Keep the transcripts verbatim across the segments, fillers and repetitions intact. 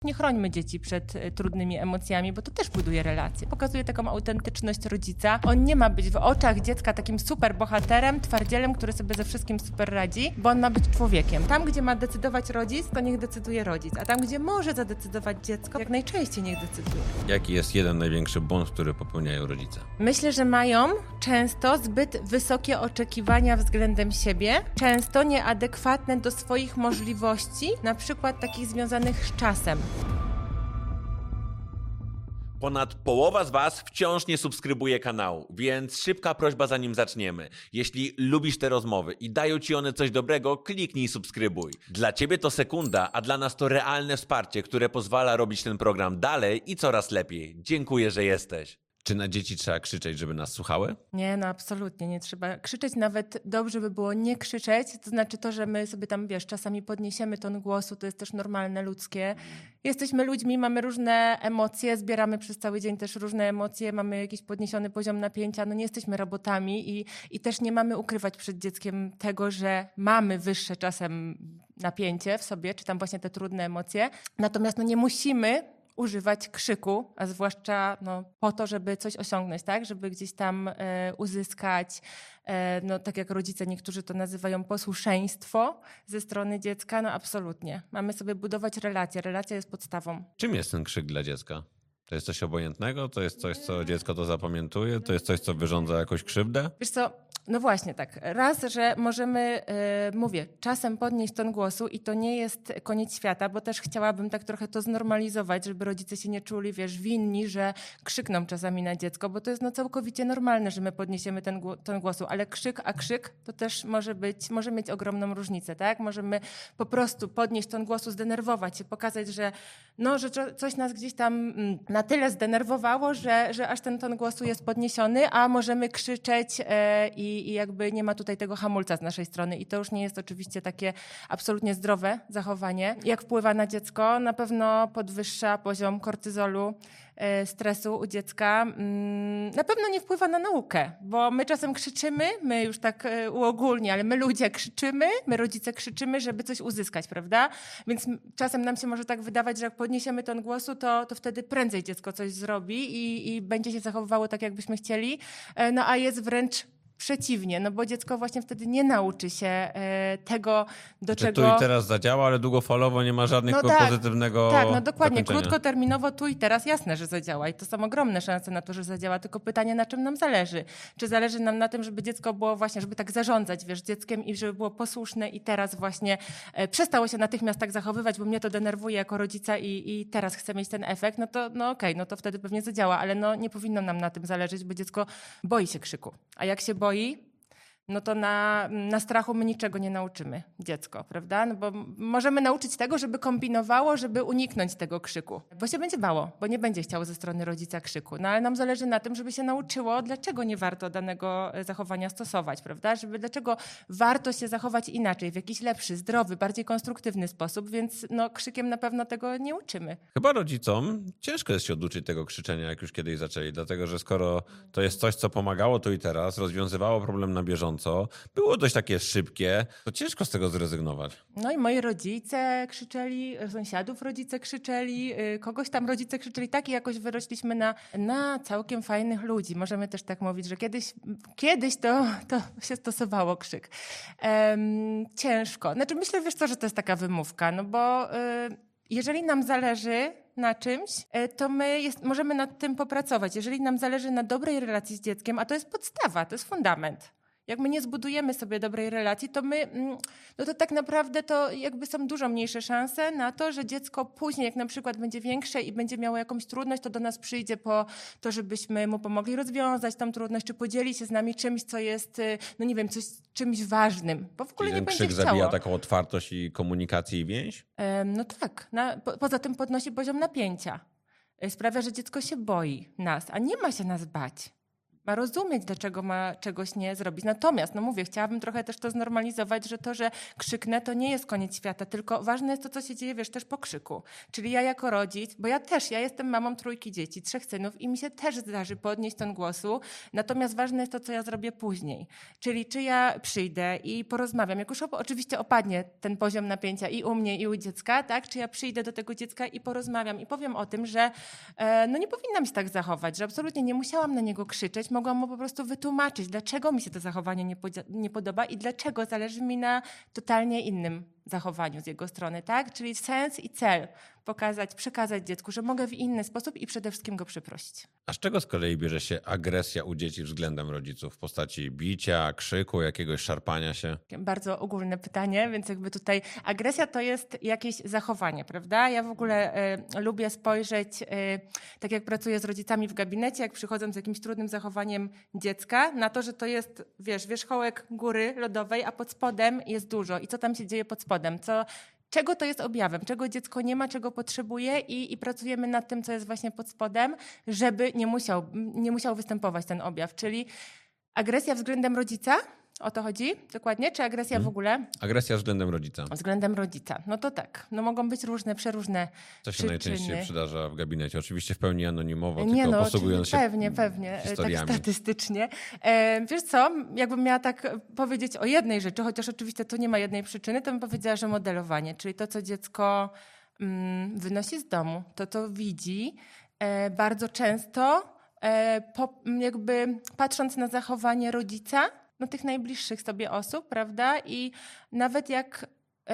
Nie chrońmy dzieci przed y, trudnymi emocjami, bo to też buduje relacje. Pokazuje taką autentyczność rodzica. On nie ma być w oczach dziecka takim super bohaterem, twardzielem, który sobie ze wszystkim super radzi, bo on ma być człowiekiem. Tam, gdzie ma decydować rodzic, to niech decyduje rodzic, a tam, gdzie może zadecydować dziecko, jak najczęściej niech decyduje. Jaki jest jeden największy błąd, który popełniają rodzice? Myślę, że mają często zbyt wysokie oczekiwania względem siebie, często nieadekwatne do swoich możliwości, na przykład takich związanych z czasem. Ponad połowa z Was wciąż nie subskrybuje kanału, więc szybka prośba zanim zaczniemy. Jeśli lubisz te rozmowy i dają Ci one coś dobrego, kliknij subskrybuj. Dla Ciebie to sekunda, a dla nas to realne wsparcie, które pozwala robić ten program dalej i coraz lepiej. Dziękuję, że jesteś. Czy na dzieci trzeba krzyczeć, żeby nas słuchały? Nie, no absolutnie nie trzeba krzyczeć, nawet dobrze by było nie krzyczeć, to znaczy to, że my sobie tam, wiesz, czasami podniesiemy ton głosu, to jest też normalne, ludzkie. Jesteśmy ludźmi, mamy różne emocje, zbieramy przez cały dzień też różne emocje, mamy jakiś podniesiony poziom napięcia, no nie jesteśmy robotami i, i też nie mamy ukrywać przed dzieckiem tego, że mamy wyższe czasem napięcie w sobie, czy tam właśnie te trudne emocje, natomiast no nie musimy używać krzyku, a zwłaszcza no, po to, żeby coś osiągnąć, tak? Żeby gdzieś tam e, uzyskać, e, no tak jak rodzice niektórzy to nazywają posłuszeństwo ze strony dziecka, no absolutnie. Mamy sobie budować relacje, relacja jest podstawą. Czym jest ten krzyk dla dziecka? To jest coś obojętnego? To jest coś, co dziecko to zapamiętuje? To jest coś, co wyrządza jakąś krzywdę? Wiesz co, no właśnie tak. Raz, że możemy, yy, mówię, czasem podnieść ton głosu i to nie jest koniec świata, bo też chciałabym tak trochę to znormalizować, żeby rodzice się nie czuli, wiesz, winni, że krzykną czasami na dziecko, bo to jest no całkowicie normalne, że my podniesiemy ten ton głosu, ale krzyk, a krzyk to też może być, może mieć ogromną różnicę, tak? Możemy po prostu podnieść ton głosu, zdenerwować się, pokazać, że no, że coś nas gdzieś tam na tyle zdenerwowało, że, że aż ten ton głosu jest podniesiony, a możemy krzyczeć yy, i I, jakby nie ma tutaj tego hamulca z naszej strony i to już nie jest oczywiście takie absolutnie zdrowe zachowanie. Jak wpływa na dziecko? Na pewno podwyższa poziom kortyzolu, stresu u dziecka. Na pewno nie wpływa na naukę, bo my czasem krzyczymy, my już tak uogólnie, ale my ludzie krzyczymy, my rodzice krzyczymy, żeby coś uzyskać, prawda? Więc czasem nam się może tak wydawać, że jak podniesiemy ton głosu, to, to wtedy prędzej dziecko coś zrobi i, i będzie się zachowywało tak, jakbyśmy chcieli, no a jest wręcz przeciwnie, no bo dziecko właśnie wtedy nie nauczy się e, tego, do znaczy, czego... Tu i teraz zadziała, ale długofalowo nie ma żadnego no tak, pozytywnego Tak, no dokładnie. zakończenia. Krótkoterminowo tu i teraz jasne, że zadziała i to są ogromne szanse na to, że zadziała, tylko pytanie, na czym nam zależy. Czy zależy nam na tym, żeby dziecko było właśnie, żeby tak zarządzać, wiesz, dzieckiem i żeby było posłuszne i teraz właśnie e, przestało się natychmiast tak zachowywać, bo mnie to denerwuje jako rodzica i, i teraz chcę mieć ten efekt, no to no okej, okay, no to wtedy pewnie zadziała, ale no nie powinno nam na tym zależeć, bo dziecko boi się krzyku. A jak się boi, no to na, na strachu my niczego nie nauczymy dziecko, prawda? No bo możemy nauczyć tego, żeby kombinowało, żeby uniknąć tego krzyku, bo się będzie bało, bo nie będzie chciało ze strony rodzica krzyku. No ale nam zależy na tym, żeby się nauczyło, dlaczego nie warto danego zachowania stosować, prawda? Żeby dlaczego warto się zachować inaczej, w jakiś lepszy, zdrowy, bardziej konstruktywny sposób, więc no krzykiem na pewno tego nie uczymy. Chyba rodzicom ciężko jest się oduczyć tego krzyczenia, jak już kiedyś zaczęli, dlatego że skoro to jest coś, co pomagało tu i teraz, rozwiązywało problem na bieżąco, było dość takie szybkie, to ciężko z tego zrezygnować. No i moi rodzice krzyczeli, sąsiadów rodzice krzyczeli, kogoś tam rodzice krzyczeli, tak i jakoś wyrośliśmy na, na całkiem fajnych ludzi. Możemy też tak mówić, że kiedyś, kiedyś to, to się stosowało krzyk. Um, ciężko. Znaczy myślę, wiesz co, że to jest taka wymówka, no bo y, jeżeli nam zależy na czymś, to my jest, możemy nad tym popracować. Jeżeli nam zależy na dobrej relacji z dzieckiem, a to jest podstawa, to jest fundament. Jak my nie zbudujemy sobie dobrej relacji, to my, no to tak naprawdę to jakby są dużo mniejsze szanse na to, że dziecko później, jak na przykład będzie większe i będzie miało jakąś trudność, to do nas przyjdzie po to, żebyśmy mu pomogli rozwiązać tą trudność, czy podzieli się z nami czymś, co jest, no nie wiem, coś, czymś ważnym, bo w ogóle Czyli nie ten będzie krzyk chciało. zabija taką otwartość i komunikację i więź? Um, no tak. Na, po, poza tym podnosi poziom napięcia. Sprawia, że dziecko się boi nas, a nie ma się nas bać. ma rozumieć, dlaczego ma czegoś nie zrobić. Natomiast, no mówię, chciałabym trochę też to znormalizować, że to, że krzyknę, to nie jest koniec świata, tylko ważne jest to, co się dzieje, wiesz, też po krzyku. Czyli ja jako rodzic, bo ja też, ja jestem mamą trójki dzieci, trzech synów i mi się też zdarzy podnieść ton głosu, natomiast ważne jest to, co ja zrobię później. Czyli czy ja przyjdę i porozmawiam, jak już op- oczywiście opadnie ten poziom napięcia i u mnie, i u dziecka, tak? Czy ja przyjdę do tego dziecka i porozmawiam i powiem o tym, że e, no nie powinnam się tak zachować, że absolutnie nie musiałam na niego krzyczeć, mogłam mu po prostu wytłumaczyć, dlaczego mi się to zachowanie nie, podzia- nie podoba i dlaczego zależy mi na totalnie innym zachowaniu z jego strony, tak? Czyli sens i cel pokazać, przekazać dziecku, że mogę w inny sposób i przede wszystkim go przeprosić. A z czego z kolei bierze się agresja u dzieci względem rodziców w postaci bicia, krzyku, jakiegoś szarpania się? Bardzo ogólne pytanie, więc jakby tutaj agresja to jest jakieś zachowanie, prawda? Ja w ogóle y, lubię spojrzeć, y, tak jak pracuję z rodzicami w gabinecie, jak przychodzą z jakimś trudnym zachowaniem dziecka, na to, że to jest, wiesz, wierzchołek góry lodowej, a pod spodem jest dużo. I co tam się dzieje pod spodem? Co... Czego to jest objawem, czego dziecko nie ma, czego potrzebuje i, i pracujemy nad tym, co jest właśnie pod spodem, żeby nie musiał, nie musiał występować ten objaw. Czyli agresja względem rodzica, o to chodzi dokładnie, czy agresja hmm. w ogóle? Agresja względem rodzica. Względem rodzica. No to tak, no mogą być różne, przeróżne Co się przyczyny. najczęściej przydarza w gabinecie? Oczywiście w pełni anonimowo, nie tylko no, posługując się pewnie, pewnie, historiami. tak statystycznie. E, wiesz co, jakbym miała tak powiedzieć o jednej rzeczy, chociaż oczywiście tu nie ma jednej przyczyny, to bym powiedziała, że modelowanie, czyli to, co dziecko mm, wynosi z domu, to, co widzi, e, bardzo często e, po, jakby patrząc na zachowanie rodzica, no tych najbliższych sobie osób, prawda? I nawet jak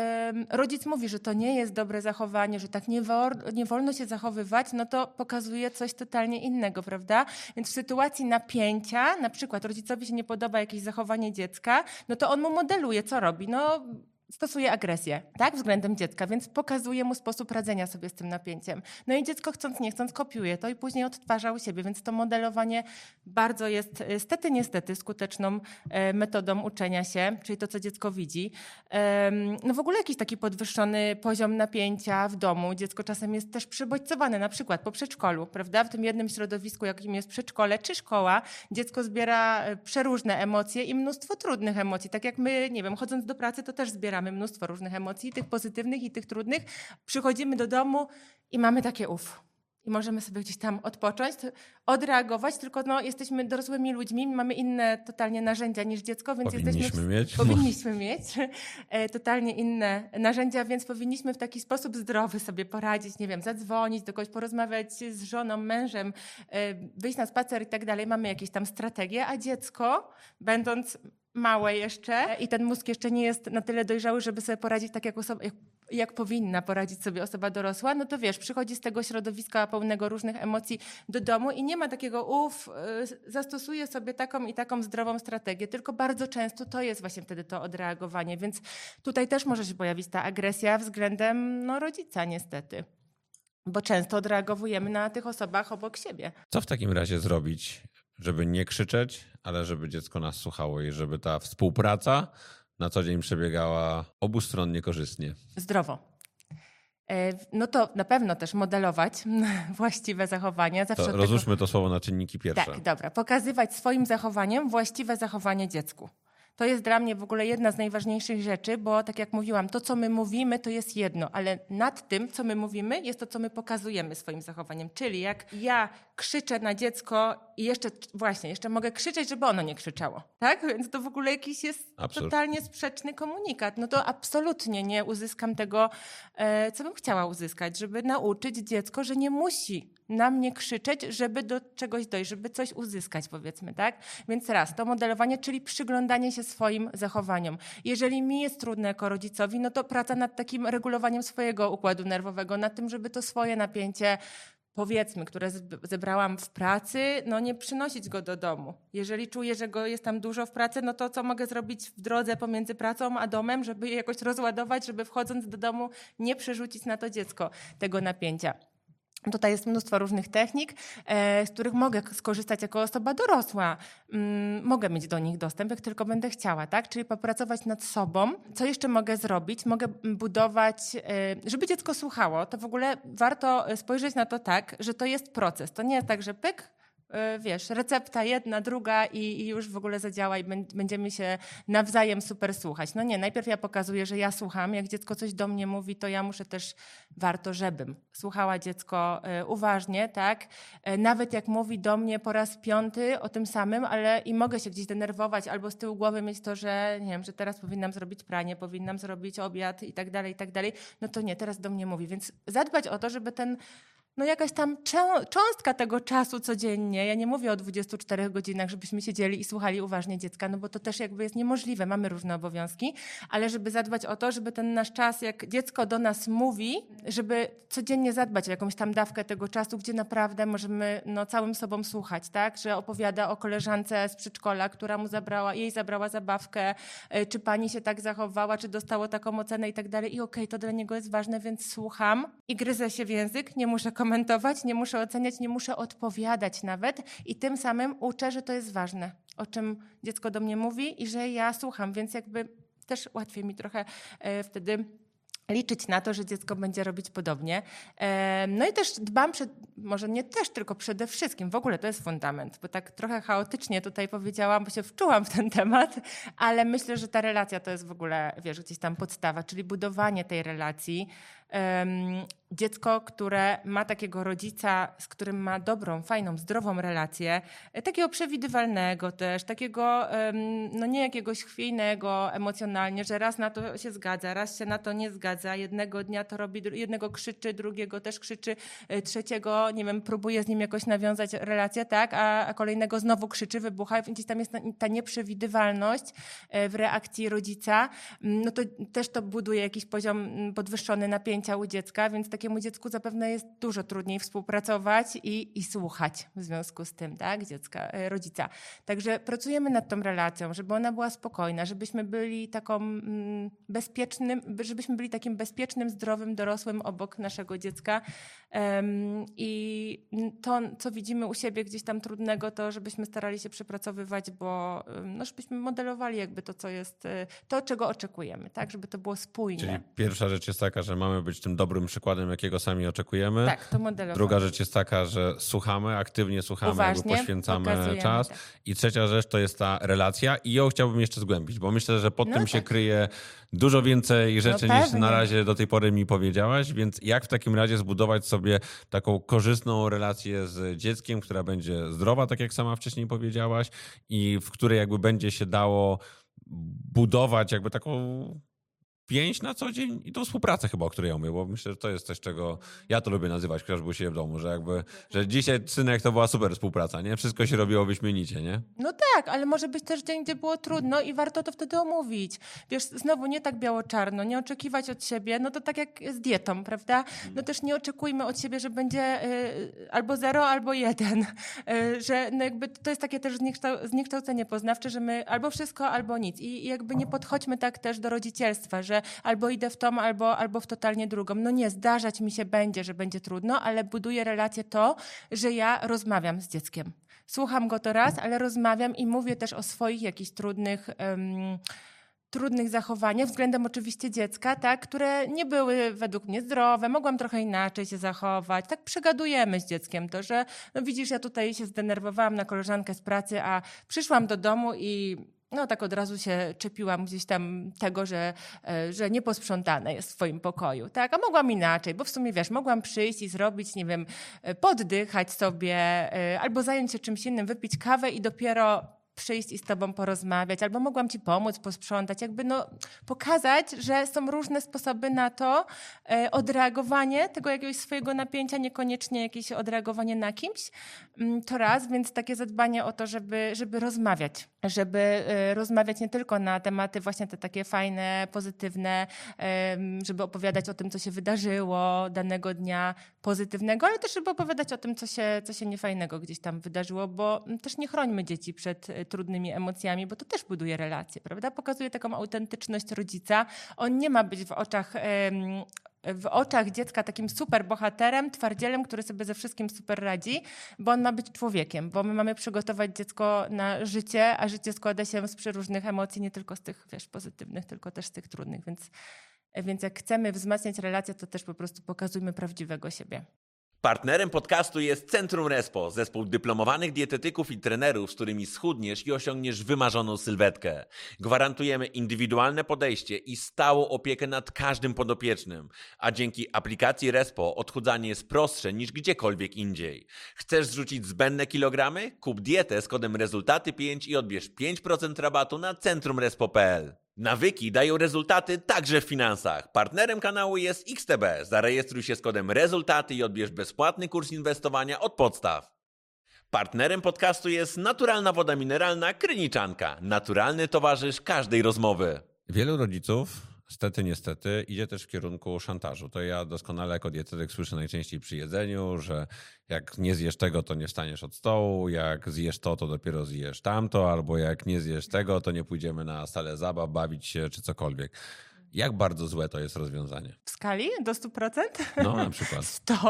rodzic mówi, że to nie jest dobre zachowanie, że tak nie, wol, nie wolno się zachowywać, no to pokazuje coś totalnie innego, prawda? Więc w sytuacji napięcia, na przykład rodzicowi się nie podoba jakieś zachowanie dziecka, no to on mu modeluje, co robi? No stosuje agresję, tak, względem dziecka, więc pokazuje mu sposób radzenia sobie z tym napięciem. No i dziecko chcąc, nie chcąc kopiuje to i później odtwarza u siebie, więc to modelowanie bardzo jest, stety, niestety, skuteczną e, metodą uczenia się, czyli to, co dziecko widzi. E, no w ogóle jakiś taki podwyższony poziom napięcia w domu. Dziecko czasem jest też przybodźcowane, na przykład po przedszkolu, prawda? W tym jednym środowisku, jakim jest przedszkole czy szkoła, dziecko zbiera przeróżne emocje i mnóstwo trudnych emocji. Tak jak my, nie wiem, chodząc do pracy, to też zbieramy Mamy mnóstwo różnych emocji, tych pozytywnych i tych trudnych. Przychodzimy do domu i mamy takie uff. I możemy sobie gdzieś tam odpocząć, odreagować, tylko no, jesteśmy dorosłymi ludźmi, mamy inne totalnie narzędzia niż dziecko, więc powinniśmy jesteśmy... W... mieć. Powinniśmy mieć e, totalnie inne narzędzia, więc powinniśmy w taki sposób zdrowy sobie poradzić, nie wiem, zadzwonić do kogoś, porozmawiać z żoną, mężem, e, wyjść na spacer i tak dalej. Mamy jakieś tam strategie, a dziecko, będąc małe jeszcze i ten mózg jeszcze nie jest na tyle dojrzały, żeby sobie poradzić tak, jak, osoba, jak, jak powinna poradzić sobie osoba dorosła, no to wiesz, przychodzi z tego środowiska pełnego różnych emocji do domu i nie ma takiego uff, zastosuje sobie taką i taką zdrową strategię, tylko bardzo często to jest właśnie wtedy to odreagowanie, więc tutaj też może się pojawić ta agresja względem no, rodzica niestety, bo często odreagowujemy na tych osobach obok siebie. Co w takim razie zrobić, żeby nie krzyczeć, ale żeby dziecko nas słuchało i żeby ta współpraca na co dzień przebiegała obustronnie korzystnie? Zdrowo. No to na pewno też modelować właściwe zachowania. Zawsze to rozłóżmy tego... to słowo na czynniki pierwsze. Tak, dobra. Pokazywać swoim zachowaniem właściwe zachowanie dziecku. To jest dla mnie w ogóle jedna z najważniejszych rzeczy, bo tak jak mówiłam, to co my mówimy to jest jedno, ale nad tym co my mówimy jest to co my pokazujemy swoim zachowaniem. Czyli jak ja krzyczę na dziecko i jeszcze właśnie, jeszcze mogę krzyczeć, żeby ono nie krzyczało. Tak? Więc to w ogóle jakiś jest Absurd. Totalnie sprzeczny komunikat. No to absolutnie nie uzyskam tego, co bym chciała uzyskać, żeby nauczyć dziecko, że nie musi na mnie krzyczeć, żeby do czegoś dojść, żeby coś uzyskać, powiedzmy, tak? Więc raz, to modelowanie, czyli przyglądanie się swoim zachowaniom. Jeżeli mi jest trudne jako rodzicowi, no to praca nad takim regulowaniem swojego układu nerwowego, nad tym, żeby to swoje napięcie, powiedzmy, które zebrałam w pracy, no nie przynosić go do domu. Jeżeli czuję, że go jest tam dużo w pracy, no to co mogę zrobić w drodze pomiędzy pracą a domem, żeby je jakoś rozładować, żeby wchodząc do domu nie przerzucić na to dziecko tego napięcia. Tutaj jest mnóstwo różnych technik, z których mogę skorzystać jako osoba dorosła. Mogę mieć do nich dostęp, jak tylko będę chciała, tak? Czyli popracować nad sobą. Co jeszcze mogę zrobić? Mogę budować, żeby dziecko słuchało. To w ogóle warto spojrzeć na to tak, że to jest proces. To nie jest tak, że pyk, wiesz, recepta jedna, druga i, i już w ogóle zadziała i będziemy się nawzajem super słuchać. No nie, najpierw ja pokazuję, że ja słucham. Jak dziecko coś do mnie mówi, to ja muszę też, warto, żebym słuchała dziecko uważnie, tak? Nawet jak mówi do mnie po raz piąty o tym samym, ale i mogę się gdzieś denerwować albo z tyłu głowy mieć to, że nie wiem, że teraz powinnam zrobić pranie, powinnam zrobić obiad i tak dalej, i tak dalej. No to nie, teraz do mnie mówi. Więc zadbać o to, żeby ten no jakaś tam cząstka tego czasu codziennie, ja nie mówię o dwudziestu czterech godzinach, żebyśmy siedzieli i słuchali uważnie dziecka, no bo to też jakby jest niemożliwe, mamy różne obowiązki, ale żeby zadbać o to, żeby ten nasz czas, jak dziecko do nas mówi, żeby codziennie zadbać o jakąś tam dawkę tego czasu, gdzie naprawdę możemy no, całym sobą słuchać, tak, że opowiada o koleżance z przedszkola, która mu zabrała, jej zabrała zabawkę, czy pani się tak zachowała, czy dostało taką ocenę i tak dalej i okej, okay, to dla niego jest ważne, więc słucham i gryzę się w język, nie muszę komentować, komentować, nie muszę oceniać, nie muszę odpowiadać nawet i tym samym uczę, że to jest ważne, o czym dziecko do mnie mówi i że ja słucham, więc jakby też łatwiej mi trochę e, wtedy liczyć na to, że dziecko będzie robić podobnie. E, no i też dbam, przed, może nie też, tylko przede wszystkim, w ogóle to jest fundament, bo tak trochę chaotycznie tutaj powiedziałam, bo się wczułam w ten temat, ale myślę, że ta relacja to jest w ogóle, wiesz, gdzieś tam podstawa, czyli budowanie tej relacji. Um, dziecko, które ma takiego rodzica, z którym ma dobrą, fajną, zdrową relację, takiego przewidywalnego też, takiego um, no nie jakiegoś chwiejnego emocjonalnie, że raz na to się zgadza, raz się na to nie zgadza, jednego dnia to robi, jednego krzyczy, drugiego też krzyczy, trzeciego, nie wiem, próbuje z nim jakoś nawiązać relację, tak, a, a kolejnego znowu krzyczy, wybucha, gdzieś tam jest ta nieprzewidywalność w reakcji rodzica, no to też to buduje jakiś poziom podwyższony napięcia u dziecka, więc takiemu dziecku zapewne jest dużo trudniej współpracować i, i słuchać w związku z tym, tak, dziecka, rodzica. Także pracujemy nad tą relacją, żeby ona była spokojna, żebyśmy byli taką mm, bezpiecznym, żebyśmy byli takim bezpiecznym, zdrowym, dorosłym obok naszego dziecka. Um, I to, co widzimy u siebie gdzieś tam trudnego, to żebyśmy starali się przepracowywać, bo no, żebyśmy modelowali jakby to, co jest, to, czego oczekujemy, tak, żeby to było spójne. Czyli pierwsza rzecz jest taka, że mamy być tym dobrym przykładem, jakiego sami oczekujemy. Tak, to modelowanie. Druga rzecz jest taka, że słuchamy, aktywnie słuchamy, uważnie, jakby poświęcamy czas. Tak. I trzecia rzecz to jest ta relacja i ją chciałbym jeszcze zgłębić, bo myślę, że pod no tym tak. się kryje dużo więcej rzeczy no niż na razie do tej pory mi powiedziałaś, więc jak w takim razie zbudować sobie taką korzystną relację z dzieckiem, która będzie zdrowa, tak jak sama wcześniej powiedziałaś i w której jakby będzie się dało budować jakby taką pięć na co dzień i tą współpracę chyba, o której ja mówię, bo myślę, że to jest coś, czego ja to lubię nazywać, chociażby u siebie w domu, że jakby, że dzisiaj synek to była super współpraca, nie? Wszystko się robiło wyśmienicie, nie? No tak, ale może być też dzień, gdzie było trudno i warto to wtedy omówić. Wiesz, znowu nie tak biało-czarno, nie oczekiwać od siebie, no to tak jak z dietą, prawda? No też nie oczekujmy od siebie, że będzie y, albo zero, albo jeden, y, że no jakby to jest takie też zniekształ- zniekształcenie poznawcze, że my albo wszystko, albo nic i, i jakby nie podchodźmy tak też do rodzicielstwa, że albo idę w tą, albo, albo w totalnie drugą. No nie, zdarzać mi się będzie, że będzie trudno, ale buduję relację to, że ja rozmawiam z dzieckiem. Słucham go to raz, ale rozmawiam i mówię też o swoich jakichś trudnych, um, trudnych zachowaniach względem oczywiście dziecka, tak, które nie były według mnie zdrowe, mogłam trochę inaczej się zachować. Tak przegadujemy z dzieckiem to, że no widzisz, ja tutaj się zdenerwowałam na koleżankę z pracy, a przyszłam do domu i no tak od razu się czepiłam gdzieś tam tego, że, że nieposprzątane jest w swoim pokoju, tak? A mogłam inaczej, bo w sumie wiesz, mogłam przyjść i zrobić, nie wiem, poddychać sobie albo zająć się czymś innym, wypić kawę i dopiero przyjść i z tobą porozmawiać, albo mogłam ci pomóc posprzątać, jakby no pokazać, że są różne sposoby na to e, odreagowanie tego jakiegoś swojego napięcia, niekoniecznie jakieś odreagowanie na kimś, to raz, więc takie zadbanie o to, żeby, żeby rozmawiać, żeby e, rozmawiać nie tylko na tematy właśnie te takie fajne, pozytywne, e, żeby opowiadać o tym, co się wydarzyło danego dnia pozytywnego, ale też żeby opowiadać o tym, co się, co się niefajnego gdzieś tam wydarzyło, bo też nie chrońmy dzieci przed trudnymi emocjami, bo to też buduje relacje, prawda? Pokazuje taką autentyczność rodzica. On nie ma być w oczach, w oczach dziecka takim super bohaterem, twardzielem, który sobie ze wszystkim super radzi, bo on ma być człowiekiem, bo my mamy przygotować dziecko na życie, a życie składa się z przeróżnych emocji, nie tylko z tych, wiesz, pozytywnych, tylko też z tych trudnych, więc, więc jak chcemy wzmacniać relacje, to też po prostu pokazujmy prawdziwego siebie. Partnerem podcastu jest Centrum Respo, zespół dyplomowanych dietetyków i trenerów, z którymi schudniesz i osiągniesz wymarzoną sylwetkę. Gwarantujemy indywidualne podejście i stałą opiekę nad każdym podopiecznym, a dzięki aplikacji Respo odchudzanie jest prostsze niż gdziekolwiek indziej. Chcesz zrzucić zbędne kilogramy? Kup dietę z kodem rezultaty pięć i odbierz pięć procent rabatu na centrumrespo kropka p l. Nawyki dają rezultaty także w finansach. Partnerem kanału jest X T B. Zarejestruj się z kodem rezultaty i odbierz bezpłatny kurs inwestowania od podstaw. Partnerem podcastu jest naturalna woda mineralna Kryniczanka. Naturalny towarzysz każdej rozmowy. Wielu rodziców, stety, niestety, idzie też w kierunku szantażu. To ja doskonale jako dietetyk słyszę najczęściej przy jedzeniu, że jak nie zjesz tego, to nie wstaniesz od stołu, jak zjesz to, to dopiero zjesz tamto, albo jak nie zjesz tego, to nie pójdziemy na salę zabaw, bawić się czy cokolwiek. Jak bardzo złe to jest rozwiązanie? W skali do stu procent? No na przykład. sto.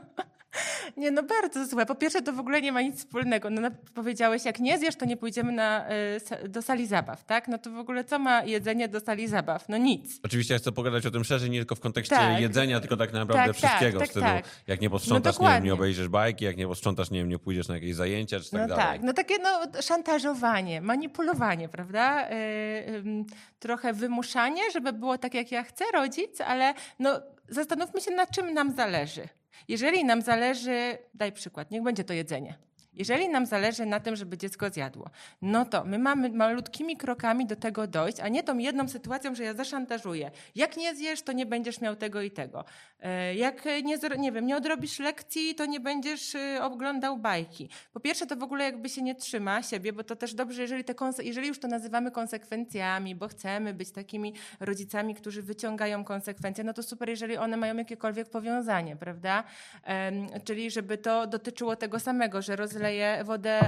Nie, no bardzo złe. Po pierwsze, to w ogóle nie ma nic wspólnego. No, no, powiedziałeś, jak nie zjesz, to nie pójdziemy na, y, do sali zabaw, tak? No to w ogóle co ma jedzenie do sali zabaw? No nic. Oczywiście ja chcę pogadać o tym szerzej, nie tylko w kontekście Tak. jedzenia, tylko tak naprawdę Tak, wszystkiego. tak, w stylu, tak, tak. jak nie posprzątasz, No nie, wiem, nie dokładnie. obejrzysz bajki, jak nie posprzątasz, nie wiem, nie pójdziesz na jakieś zajęcia, czy tak No dalej. tak, no takie no, szantażowanie, manipulowanie, prawda? Yy, yy, trochę wymuszanie, żeby było tak, jak ja chcę, rodzic, ale no, zastanówmy się, na czym nam zależy. Jeżeli nam zależy, daj przykład, niech będzie to jedzenie. Jeżeli nam zależy na tym, żeby dziecko zjadło, no to my mamy malutkimi krokami do tego dojść, a nie tą jedną sytuacją, że ja zaszantażuję. Jak nie zjesz, to nie będziesz miał tego i tego. Jak nie, nie wiem, nie odrobisz lekcji, to nie będziesz oglądał bajki. Po pierwsze, to w ogóle jakby się nie trzyma siebie, bo to też dobrze, jeżeli, te konse- jeżeli już to nazywamy konsekwencjami, bo chcemy być takimi rodzicami, którzy wyciągają konsekwencje, no to super, jeżeli one mają jakiekolwiek powiązanie, prawda? Um, czyli żeby to dotyczyło tego samego, że roz rozleję wodę,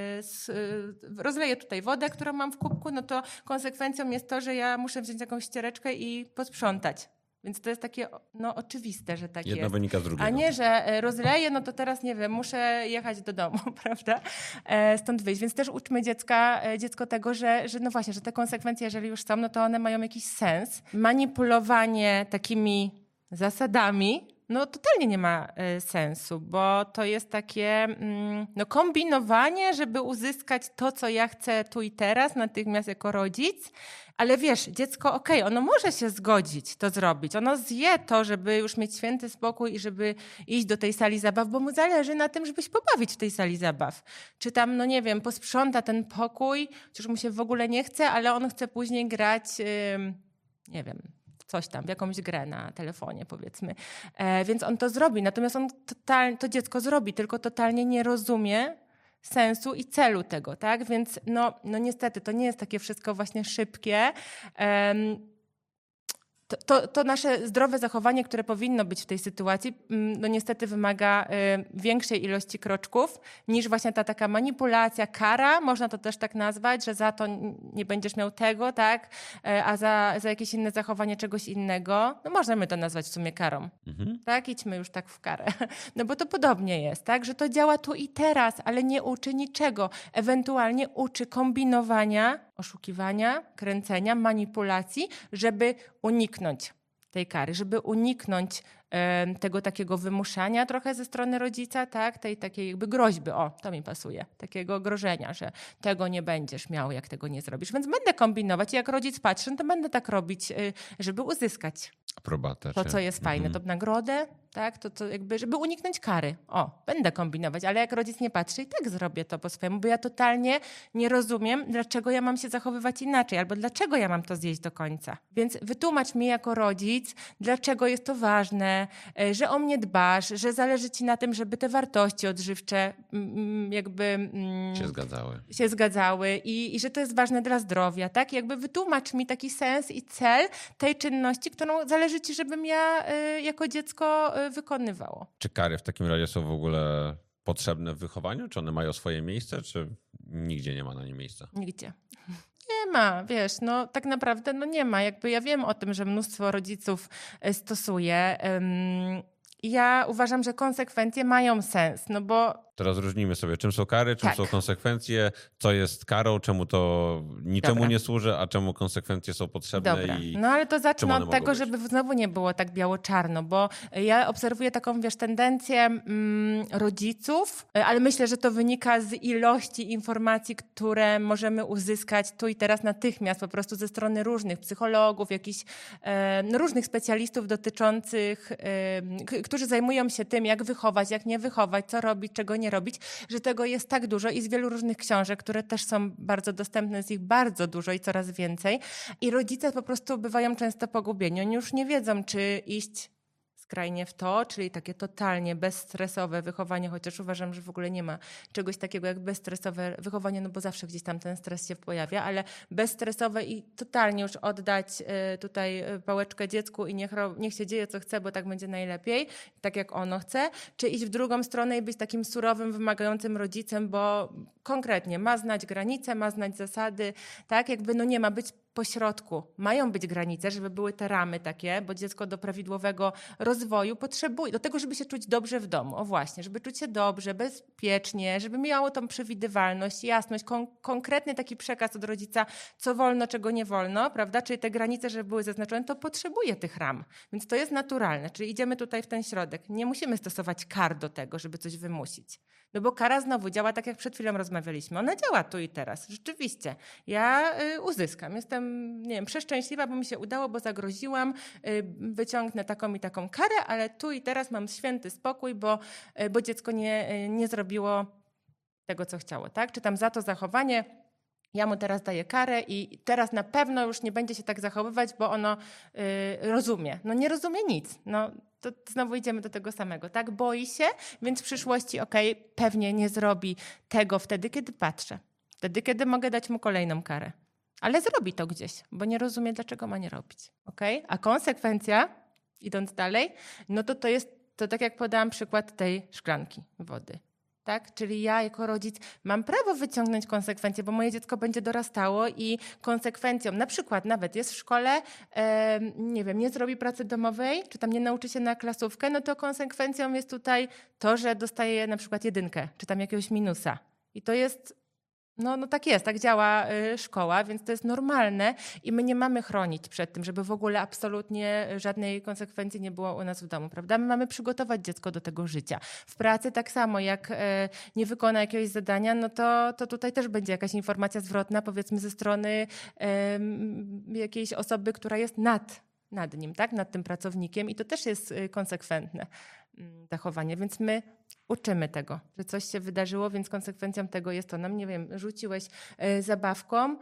rozleję tutaj wodę, którą mam w kubku, no to konsekwencją jest to, że ja muszę wziąć jakąś ściereczkę i posprzątać. Więc to jest takie no, oczywiste, że tak Jedno jest. wynika z drugiego. A nie, że rozleję, no to teraz nie wiem, muszę jechać do domu, prawda? Stąd wyjść. Więc też uczmy dziecka, dziecko tego, że, że no właśnie, że te konsekwencje, jeżeli już są, no to one mają jakiś sens. Manipulowanie takimi zasadami no totalnie nie ma y, sensu, bo to jest takie mm, no, kombinowanie, żeby uzyskać to, co ja chcę tu i teraz, natychmiast jako rodzic. Ale wiesz, dziecko okej, okay, ono może się zgodzić to zrobić. Ono zje to, żeby już mieć święty spokój i żeby iść do tej sali zabaw, bo mu zależy na tym, żeby się pobawić w tej sali zabaw. Czy tam, no nie wiem, posprząta ten pokój, chociaż mu się w ogóle nie chce, ale on chce później grać, yy, nie wiem, coś tam, w jakąś grę na telefonie powiedzmy. E, więc on to zrobi. Natomiast on total, to dziecko zrobi, tylko totalnie nie rozumie sensu i celu tego, tak? Więc no, no niestety to nie jest takie wszystko właśnie szybkie. Um, To, to, to nasze zdrowe zachowanie, które powinno być w tej sytuacji, no niestety wymaga y, większej ilości kroczków niż właśnie ta taka manipulacja, kara, można to też tak nazwać, że za to nie będziesz miał tego, tak, y, a za, za jakieś inne zachowanie czegoś innego, no możemy to nazwać w sumie karą, mhm. tak, idźmy już tak w karę, no bo to podobnie jest, tak, że to działa tu i teraz, ale nie uczy niczego, ewentualnie uczy kombinowania, oszukiwania, kręcenia, manipulacji, żeby uniknąć tej kary, żeby uniknąć e, tego takiego wymuszania trochę ze strony rodzica, tak, tej takiej jakby groźby, o, to mi pasuje, takiego grożenia, że tego nie będziesz miał, jak tego nie zrobisz. Więc będę kombinować i jak rodzic patrzy, no to będę tak robić, żeby uzyskać aprobatę, to, czy... co jest fajne, mhm. to nagrodę, tak, to, to jakby, żeby uniknąć kary. O, będę kombinować, ale jak rodzic nie patrzy, i tak zrobię to po swojemu, bo ja totalnie nie rozumiem, dlaczego ja mam się zachowywać inaczej, albo dlaczego ja mam to zjeść do końca. Więc wytłumacz mi jako rodzic, dlaczego jest to ważne, że o mnie dbasz, że zależy ci na tym, żeby te wartości odżywcze jakby się zgadzały. Się zgadzały i, i że to jest ważne dla zdrowia, tak? Jakby wytłumacz mi taki sens i cel tej czynności, którą zależy ci, żebym ja y, jako dziecko y, wykonywało. Czy kary w takim razie są w ogóle potrzebne w wychowaniu? Czy one mają swoje miejsce, czy nigdzie nie ma na nie miejsca? Nigdzie. Nie ma, wiesz, no tak naprawdę no nie ma. Jakby ja wiem o tym, że mnóstwo rodziców stosuje um, ja uważam, że konsekwencje mają sens, no bo... To rozróżnimy sobie, czym są kary, czym Tak. są konsekwencje, co jest karą, czemu to niczemu Dobra. nie służy, a czemu konsekwencje są potrzebne. Dobra, I no ale to czym zacznę one od tego, mogą być. żeby znowu nie było tak biało-czarno, bo ja obserwuję taką, wiesz, tendencję mm, rodziców, ale myślę, że to wynika z ilości informacji, które możemy uzyskać tu i teraz natychmiast, po prostu ze strony różnych psychologów, jakichś e, no, różnych specjalistów dotyczących, e, k- którzy zajmują się tym, jak wychować, jak nie wychować, co robić, czego nie robić, że tego jest tak dużo i z wielu różnych książek, które też są bardzo dostępne, jest ich bardzo dużo i coraz więcej. I rodzice po prostu bywają często pogubieni. Oni już nie wiedzą, czy iść skrajnie w to, czyli takie totalnie bezstresowe wychowanie, chociaż uważam, że w ogóle nie ma czegoś takiego jak bezstresowe wychowanie, no bo zawsze gdzieś tam ten stres się pojawia, ale bezstresowe i totalnie już oddać y, tutaj pałeczkę dziecku i niech, ro, niech się dzieje co chce, bo tak będzie najlepiej, tak jak ono chce, czy iść w drugą stronę i być takim surowym, wymagającym rodzicem, bo konkretnie ma znać granice, ma znać zasady, tak jakby no nie ma być pośrodku. Mają być granice, żeby były te ramy takie, bo dziecko do prawidłowego rozwoju potrzebuje, do tego, żeby się czuć dobrze w domu. O właśnie, żeby czuć się dobrze, bezpiecznie, żeby miało tą przewidywalność, jasność, kon- konkretny taki przekaz od rodzica, co wolno, czego nie wolno, prawda? Czyli te granice, żeby były zaznaczone, to potrzebuje tych ram. Więc to jest naturalne, czyli idziemy tutaj w ten środek. Nie musimy stosować kar do tego, żeby coś wymusić. No bo kara znowu działa tak, jak przed chwilą rozmawialiśmy. Ona działa tu i teraz. Rzeczywiście. Ja y, uzyskam. Jestem, nie wiem, przeszczęśliwa, bo mi się udało, bo zagroziłam. Y, wyciągnę taką i taką karę, ale tu i teraz mam święty spokój, bo, y, bo dziecko nie, y, nie zrobiło tego, co chciało. Tak? Czy tam za to zachowanie ja mu teraz daję karę i teraz na pewno już nie będzie się tak zachowywać, bo ono y, rozumie. No nie rozumie nic. No, to znowu idziemy do tego samego, tak? Boi się, więc w przyszłości okej, okay, pewnie nie zrobi tego wtedy, kiedy patrzę. Wtedy, kiedy mogę dać mu kolejną karę. Ale zrobi to gdzieś, bo nie rozumie, dlaczego ma nie robić. Okay? A konsekwencja, idąc dalej, no to to jest, to tak jak podałam przykład tej szklanki wody. Tak? Czyli ja jako rodzic mam prawo wyciągnąć konsekwencje, bo moje dziecko będzie dorastało i konsekwencją, na przykład nawet jest w szkole, e, nie wiem, nie zrobi pracy domowej, czy tam nie nauczy się na klasówkę, no to konsekwencją jest tutaj to, że dostaje na przykład jedynkę, czy tam jakiegoś minusa. I to jest, no, no tak jest, tak działa y, szkoła, więc to jest normalne i my nie mamy chronić przed tym, żeby w ogóle absolutnie żadnej konsekwencji nie było u nas w domu, prawda? My mamy przygotować dziecko do tego życia. W pracy tak samo, jak y, nie wykona jakiegoś zadania, no to, to tutaj też będzie jakaś informacja zwrotna, powiedzmy ze strony y, jakiejś osoby, która jest nad, nad nim, tak? Nad tym pracownikiem i to też jest y, konsekwentne zachowanie, więc my uczymy tego, że coś się wydarzyło, więc konsekwencją tego jest to, nam, nie wiem, rzuciłeś y, zabawką y,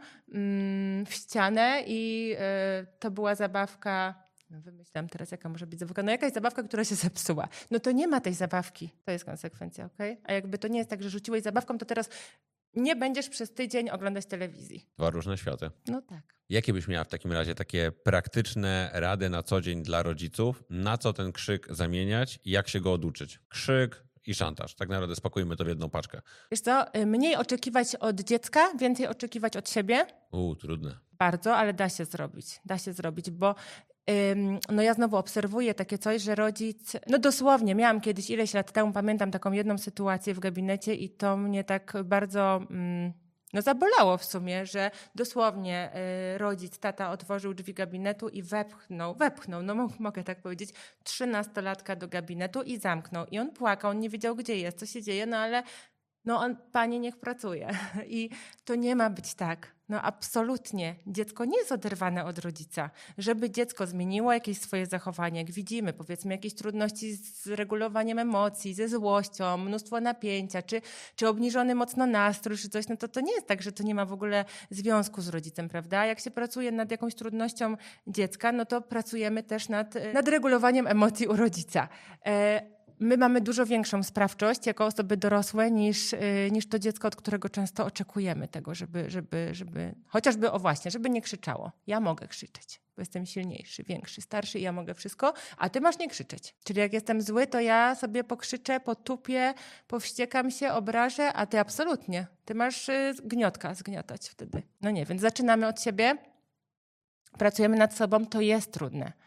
w ścianę i y, to była zabawka, no wymyślam teraz, jaka może być zabawka, no jakaś zabawka, która się zepsuła. No to nie ma tej zabawki, to jest konsekwencja, okej? Okay? A jakby to nie jest tak, że rzuciłeś zabawką, to teraz nie będziesz przez tydzień oglądać telewizji. Dwa różne światy. No tak. Jakie byś miała w takim razie takie praktyczne rady na co dzień dla rodziców, na co ten krzyk zamieniać i jak się go oduczyć? Krzyk i szantaż. Tak naprawdę spakujmy to w jedną paczkę. Wiesz co, mniej oczekiwać od dziecka, więcej oczekiwać od siebie. Uuu, trudne. Bardzo, ale da się zrobić. Da się zrobić, bo ym, no ja znowu obserwuję takie coś, że rodzic, no dosłownie, miałam kiedyś ileś lat temu, pamiętam taką jedną sytuację w gabinecie i to mnie tak bardzo... Ym, No zabolało w sumie, że dosłownie y, rodzic, tata otworzył drzwi gabinetu i wepchnął, wepchnął, no mogę tak powiedzieć, trzynastolatka do gabinetu i zamknął. I on płakał, on nie wiedział, gdzie jest, co się dzieje, no ale no on, pani niech pracuje. I to nie ma być tak. No absolutnie. Dziecko nie jest oderwane od rodzica. Żeby dziecko zmieniło jakieś swoje zachowanie, jak widzimy, powiedzmy jakieś trudności z regulowaniem emocji, ze złością, mnóstwo napięcia, czy, czy obniżony mocno nastrój, czy coś, no to to nie jest tak, że to nie ma w ogóle związku z rodzicem, prawda? Jak się pracuje nad jakąś trudnością dziecka, no to pracujemy też nad, nad regulowaniem emocji u rodzica. E, My mamy dużo większą sprawczość jako osoby dorosłe niż, niż to dziecko, od którego często oczekujemy tego, żeby, żeby, żeby chociażby, o właśnie, żeby nie krzyczało. Ja mogę krzyczeć, bo jestem silniejszy, większy, starszy i ja mogę wszystko, a ty masz nie krzyczeć. Czyli jak jestem zły, to ja sobie pokrzyczę, potupię, powściekam się, obrażę, a ty absolutnie. Ty masz gniotka zgniatać wtedy. No nie, więc zaczynamy od siebie, pracujemy nad sobą, to jest trudne.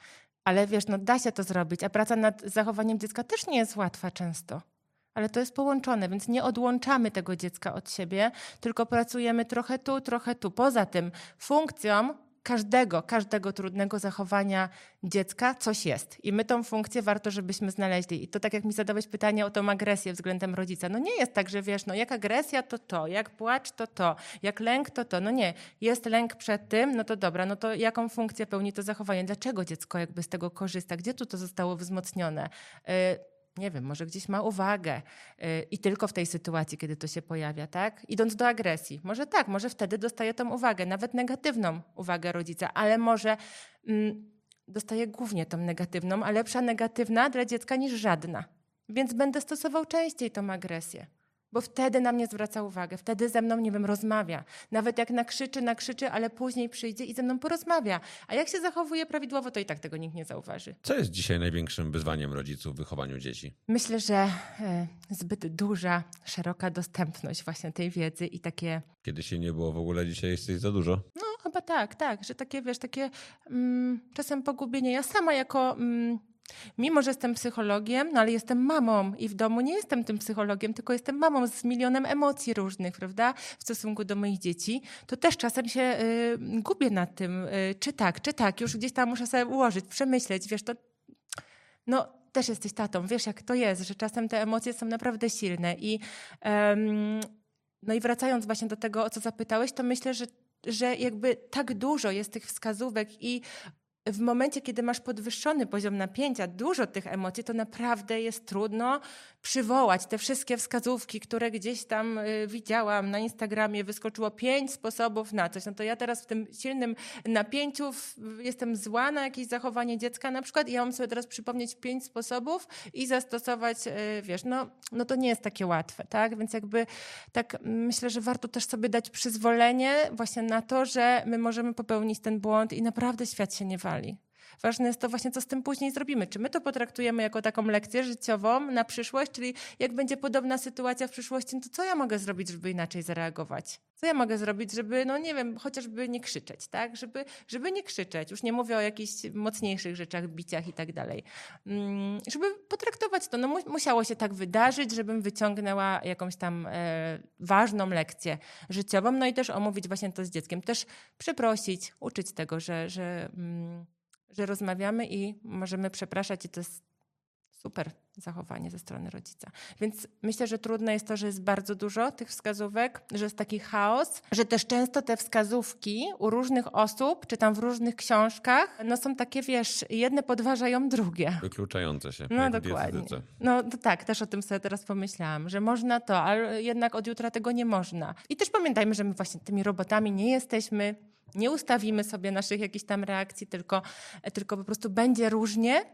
Ale wiesz, no da się to zrobić, a praca nad zachowaniem dziecka też nie jest łatwa często. Ale to jest połączone, więc nie odłączamy tego dziecka od siebie, tylko pracujemy trochę tu, trochę tu. Poza tym funkcją każdego, każdego trudnego zachowania dziecka coś jest. I my tą funkcję warto, żebyśmy znaleźli. I to tak jak mi zadałeś pytanie o tą agresję względem rodzica. No nie jest tak, że wiesz, no jak agresja to to, jak płacz to to, jak lęk to to. No nie, jest lęk przed tym, no to dobra, no to jaką funkcję pełni to zachowanie? Dlaczego dziecko jakby z tego korzysta? Gdzie tu to zostało wzmocnione? Yy, Nie wiem, może gdzieś ma uwagę yy, i tylko w tej sytuacji, kiedy to się pojawia, tak? Idąc do agresji. Może tak, może wtedy dostaje tą uwagę, nawet negatywną uwagę rodzica, ale może mm, dostaje głównie tą negatywną, a lepsza negatywna dla dziecka niż żadna. Więc będę stosował częściej tą agresję. Bo wtedy na mnie zwraca uwagę, wtedy ze mną, nie wiem, rozmawia. Nawet jak nakrzyczy, nakrzyczy, ale później przyjdzie i ze mną porozmawia. A jak się zachowuje prawidłowo, to i tak tego nikt nie zauważy. Co jest dzisiaj największym wyzwaniem rodziców w wychowaniu dzieci? Myślę, że e, zbyt duża, szeroka dostępność właśnie tej wiedzy i takie... Kiedy się nie było w ogóle, dzisiaj jest ich za dużo. No chyba tak, tak, że takie, wiesz, takie mm, czasem pogubienie. Ja sama jako... Mm, Mimo, że jestem psychologiem, no ale jestem mamą i w domu nie jestem tym psychologiem, tylko jestem mamą z milionem emocji różnych, prawda, w stosunku do moich dzieci, to też czasem się y, gubię nad tym, y, czy tak, czy tak, już gdzieś tam muszę sobie ułożyć, przemyśleć, wiesz, to no też jesteś tatą, wiesz jak to jest, że czasem te emocje są naprawdę silne i um, no i wracając właśnie do tego, o co zapytałeś, to myślę, że, że jakby tak dużo jest tych wskazówek i w momencie, kiedy masz podwyższony poziom napięcia, dużo tych emocji, to naprawdę jest trudno przywołać te wszystkie wskazówki, które gdzieś tam y, widziałam na Instagramie, wyskoczyło pięć sposobów na coś. No to ja teraz w tym silnym napięciu w, jestem zła na jakieś zachowanie dziecka na przykład i ja mam sobie teraz przypomnieć pięć sposobów i zastosować, y, wiesz, no, no to nie jest takie łatwe, tak? Więc jakby tak myślę, że warto też sobie dać przyzwolenie właśnie na to, że my możemy popełnić ten błąd i naprawdę świat się nie wali. Ważne jest to właśnie, co z tym później zrobimy. Czy my to potraktujemy jako taką lekcję życiową na przyszłość, czyli jak będzie podobna sytuacja w przyszłości, no to co ja mogę zrobić, żeby inaczej zareagować? Co ja mogę zrobić, żeby, no nie wiem, chociażby nie krzyczeć, tak? Żeby, żeby nie krzyczeć. Już nie mówię o jakichś mocniejszych rzeczach, biciach i tak dalej. Żeby potraktować to, no mu- musiało się tak wydarzyć, żebym wyciągnęła jakąś tam e, ważną lekcję życiową, no i też omówić właśnie to z dzieckiem. Też przeprosić, uczyć tego, że, że, mm, że rozmawiamy i możemy przepraszać i to jest super zachowanie ze strony rodzica. Więc myślę, że trudne jest to, że jest bardzo dużo tych wskazówek, że jest taki chaos, że też często te wskazówki u różnych osób, czy tam w różnych książkach, no są takie, wiesz, jedne podważają drugie. Wykluczające się. No jak w dokładnie. dietetyce. No to tak, też o tym sobie teraz pomyślałam, że można to, ale jednak od jutra tego nie można. I też pamiętajmy, że my właśnie tymi robotami nie jesteśmy, nie ustawimy sobie naszych jakichś tam reakcji, tylko, tylko po prostu będzie różnie.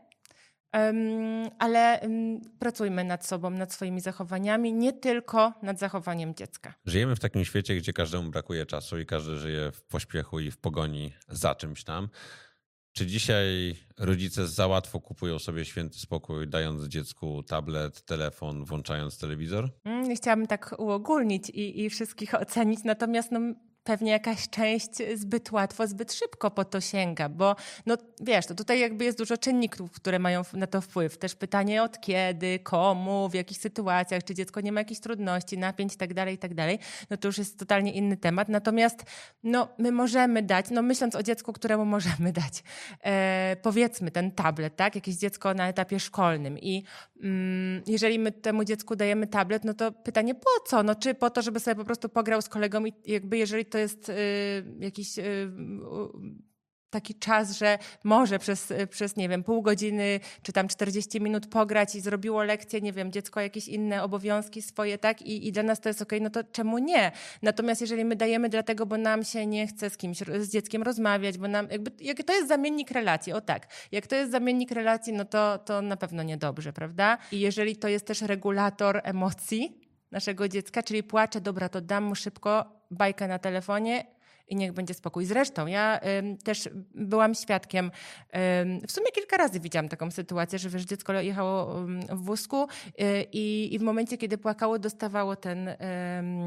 Um, ale um, pracujmy nad sobą, nad swoimi zachowaniami, nie tylko nad zachowaniem dziecka. Żyjemy w takim świecie, gdzie każdemu brakuje czasu i każdy żyje w pośpiechu i w pogoni za czymś tam. Czy dzisiaj rodzice za łatwo kupują sobie święty spokój, dając dziecku tablet, telefon, włączając telewizor? Mm, nie chciałabym tak uogólnić i, i wszystkich ocenić, natomiast no, pewnie jakaś część zbyt łatwo, zbyt szybko po to sięga, bo no wiesz, to tutaj jakby jest dużo czynników, które mają na to wpływ. Też pytanie od kiedy, komu, w jakich sytuacjach, czy dziecko nie ma jakichś trudności, napięć i tak dalej, i tak dalej. No to już jest totalnie inny temat. Natomiast no my możemy dać, no myśląc o dziecku, któremu możemy dać, e, powiedzmy ten tablet, tak? Jakieś dziecko na etapie szkolnym i mm, jeżeli my temu dziecku dajemy tablet, no to pytanie po co? No czy po to, żeby sobie po prostu pograł z kolegą i jakby jeżeli to jest y, jakiś y, y, taki czas, że może przez, przez, nie wiem, pół godziny czy tam czterdzieści minut pograć i zrobiło lekcję, nie wiem, dziecko jakieś inne obowiązki swoje, tak? I, i dla nas to jest okej, no to czemu nie? Natomiast jeżeli my dajemy dlatego, bo nam się nie chce z kimś, z dzieckiem rozmawiać, bo nam, jakby, jak to jest zamiennik relacji, o tak. Jak to jest zamiennik relacji, no to, to na pewno niedobrze, prawda? I jeżeli to jest też regulator emocji naszego dziecka, czyli płacze, dobra, to dam mu szybko bajkę na telefonie i niech będzie spokój. Zresztą ja ym, też byłam świadkiem, ym, w sumie kilka razy widziałam taką sytuację, że wiesz, dziecko jechało ym, w wózku yy, i w momencie, kiedy płakało, dostawało ten, ym,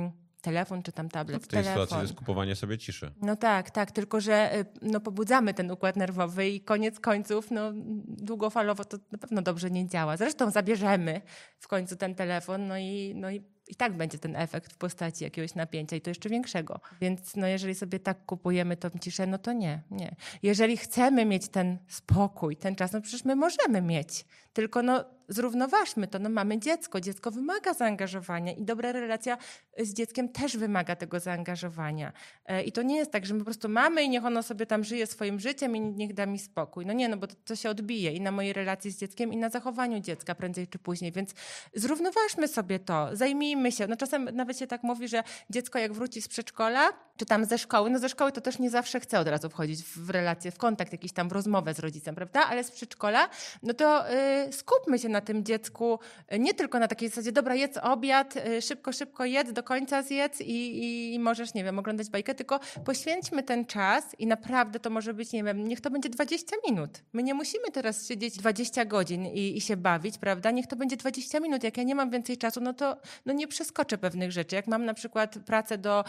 telefon czy tam tablet. W tej telefon. sytuacji to jest kupowanie sobie ciszy. No tak, tak, tylko że y, no, pobudzamy ten układ nerwowy i koniec końców no, długofalowo to na pewno dobrze nie działa. Zresztą zabierzemy w końcu ten telefon, no i, no i i tak będzie ten efekt w postaci jakiegoś napięcia i to jeszcze większego. Więc no, jeżeli sobie tak kupujemy tą ciszę, no to nie, nie. Jeżeli chcemy mieć ten spokój, ten czas, no przecież my możemy mieć. Tylko no zrównoważmy to, no mamy dziecko, dziecko wymaga zaangażowania i dobra relacja z dzieckiem też wymaga tego zaangażowania. I to nie jest tak, że my po prostu mamy i niech ono sobie tam żyje swoim życiem i niech da mi spokój. No nie, no bo to, to się odbije i na mojej relacji z dzieckiem i na zachowaniu dziecka prędzej czy później, więc zrównoważmy sobie to, zajmijmy się. No czasem nawet się tak mówi, że dziecko jak wróci z przedszkola, czy tam ze szkoły, no ze szkoły to też nie zawsze chce od razu wchodzić w relację, w kontakt, jakiś tam w rozmowę z rodzicem, prawda? Ale z przedszkola, no to y, skupmy się na tym dziecku, y, nie tylko na takiej zasadzie, dobra, jedz obiad, y, szybko, szybko jedz, do końca zjedz i, i możesz, nie wiem, oglądać bajkę, tylko poświęćmy ten czas i naprawdę to może być, nie wiem, niech to będzie dwadzieścia minut. My nie musimy teraz siedzieć dwadzieścia godzin i, i się bawić, prawda? Niech to będzie dwadzieścia minut. Jak ja nie mam więcej czasu, no to no nie przeskoczę pewnych rzeczy. Jak mam na przykład pracę do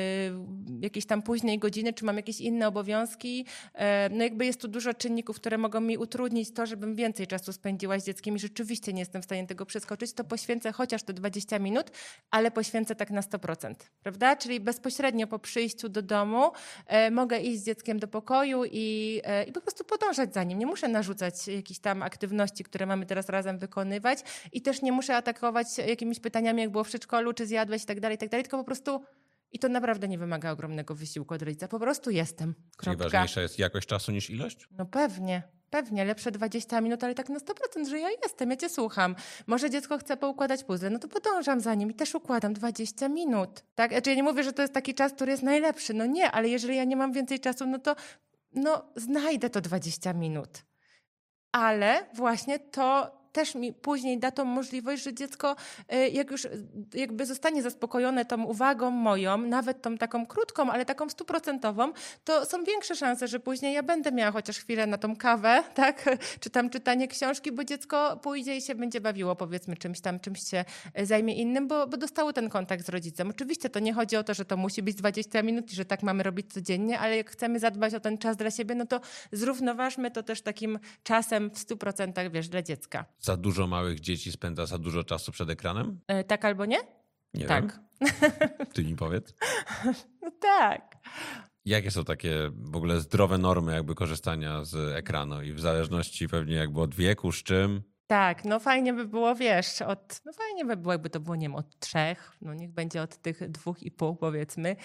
y, jakiejś tam późnej godziny, czy mam jakieś inne obowiązki, y, no jakby jest tu dużo czynników, które mogą mi utrudnić to, żebym więcej czasu spędziła z dzieckiem i rzeczywiście nie jestem w stanie tego przeskoczyć, to poświęcę chociaż te dwadzieścia minut, ale poświęcę tak na sto procent, prawda? Czyli bezpośrednio po przyjściu do domu y, mogę iść z dzieckiem do pokoju i, y, i po prostu podążać za nim. Nie muszę narzucać jakichś tam aktywności, które mamy teraz razem wykonywać i też nie muszę atakować jakimiś pytaniami, jak było w przedszkolu, czy zjadłeś i tak dalej, i tak dalej, tylko po prostu i to naprawdę nie wymaga ogromnego wysiłku od rodzica. Po prostu jestem. Czyli Kropka. ważniejsza jest jakość czasu niż ilość? No pewnie. Pewnie, lepsze dwadzieścia minut, ale tak na sto procent, że ja jestem, ja cię słucham. Może dziecko chce poukładać puzzle, no to podążam za nim i też układam dwadzieścia minut. Tak? Znaczy ja nie mówię, że to jest taki czas, który jest najlepszy. No nie, ale jeżeli ja nie mam więcej czasu, no to no, znajdę to dwadzieścia minut. Ale właśnie to też mi później da tą możliwość, że dziecko jak już jakby zostanie zaspokojone tą uwagą moją, nawet tą taką krótką, ale taką stuprocentową, to są większe szanse, że później ja będę miała chociaż chwilę na tą kawę, tak? Czy tam czytanie książki, bo dziecko pójdzie i się będzie bawiło, powiedzmy, czymś tam, czymś się zajmie innym, bo, bo dostało ten kontakt z rodzicem. Oczywiście to nie chodzi o to, że to musi być dwadzieścia minut i że tak mamy robić codziennie, ale jak chcemy zadbać o ten czas dla siebie, no to zrównoważmy to też takim czasem w stu procentach, wiesz, dla dziecka. Za dużo małych dzieci spędza za dużo czasu przed ekranem? E, tak albo nie? Nie tak. wiem. Ty mi powiedz. No tak. Jakie są takie w ogóle zdrowe normy jakby korzystania z ekranu i w zależności pewnie jakby od wieku, z czym? Tak, no fajnie by było, wiesz, od, no fajnie by było, jakby to było, nie wiem, od trzech, no niech będzie od tych dwóch i pół, powiedzmy.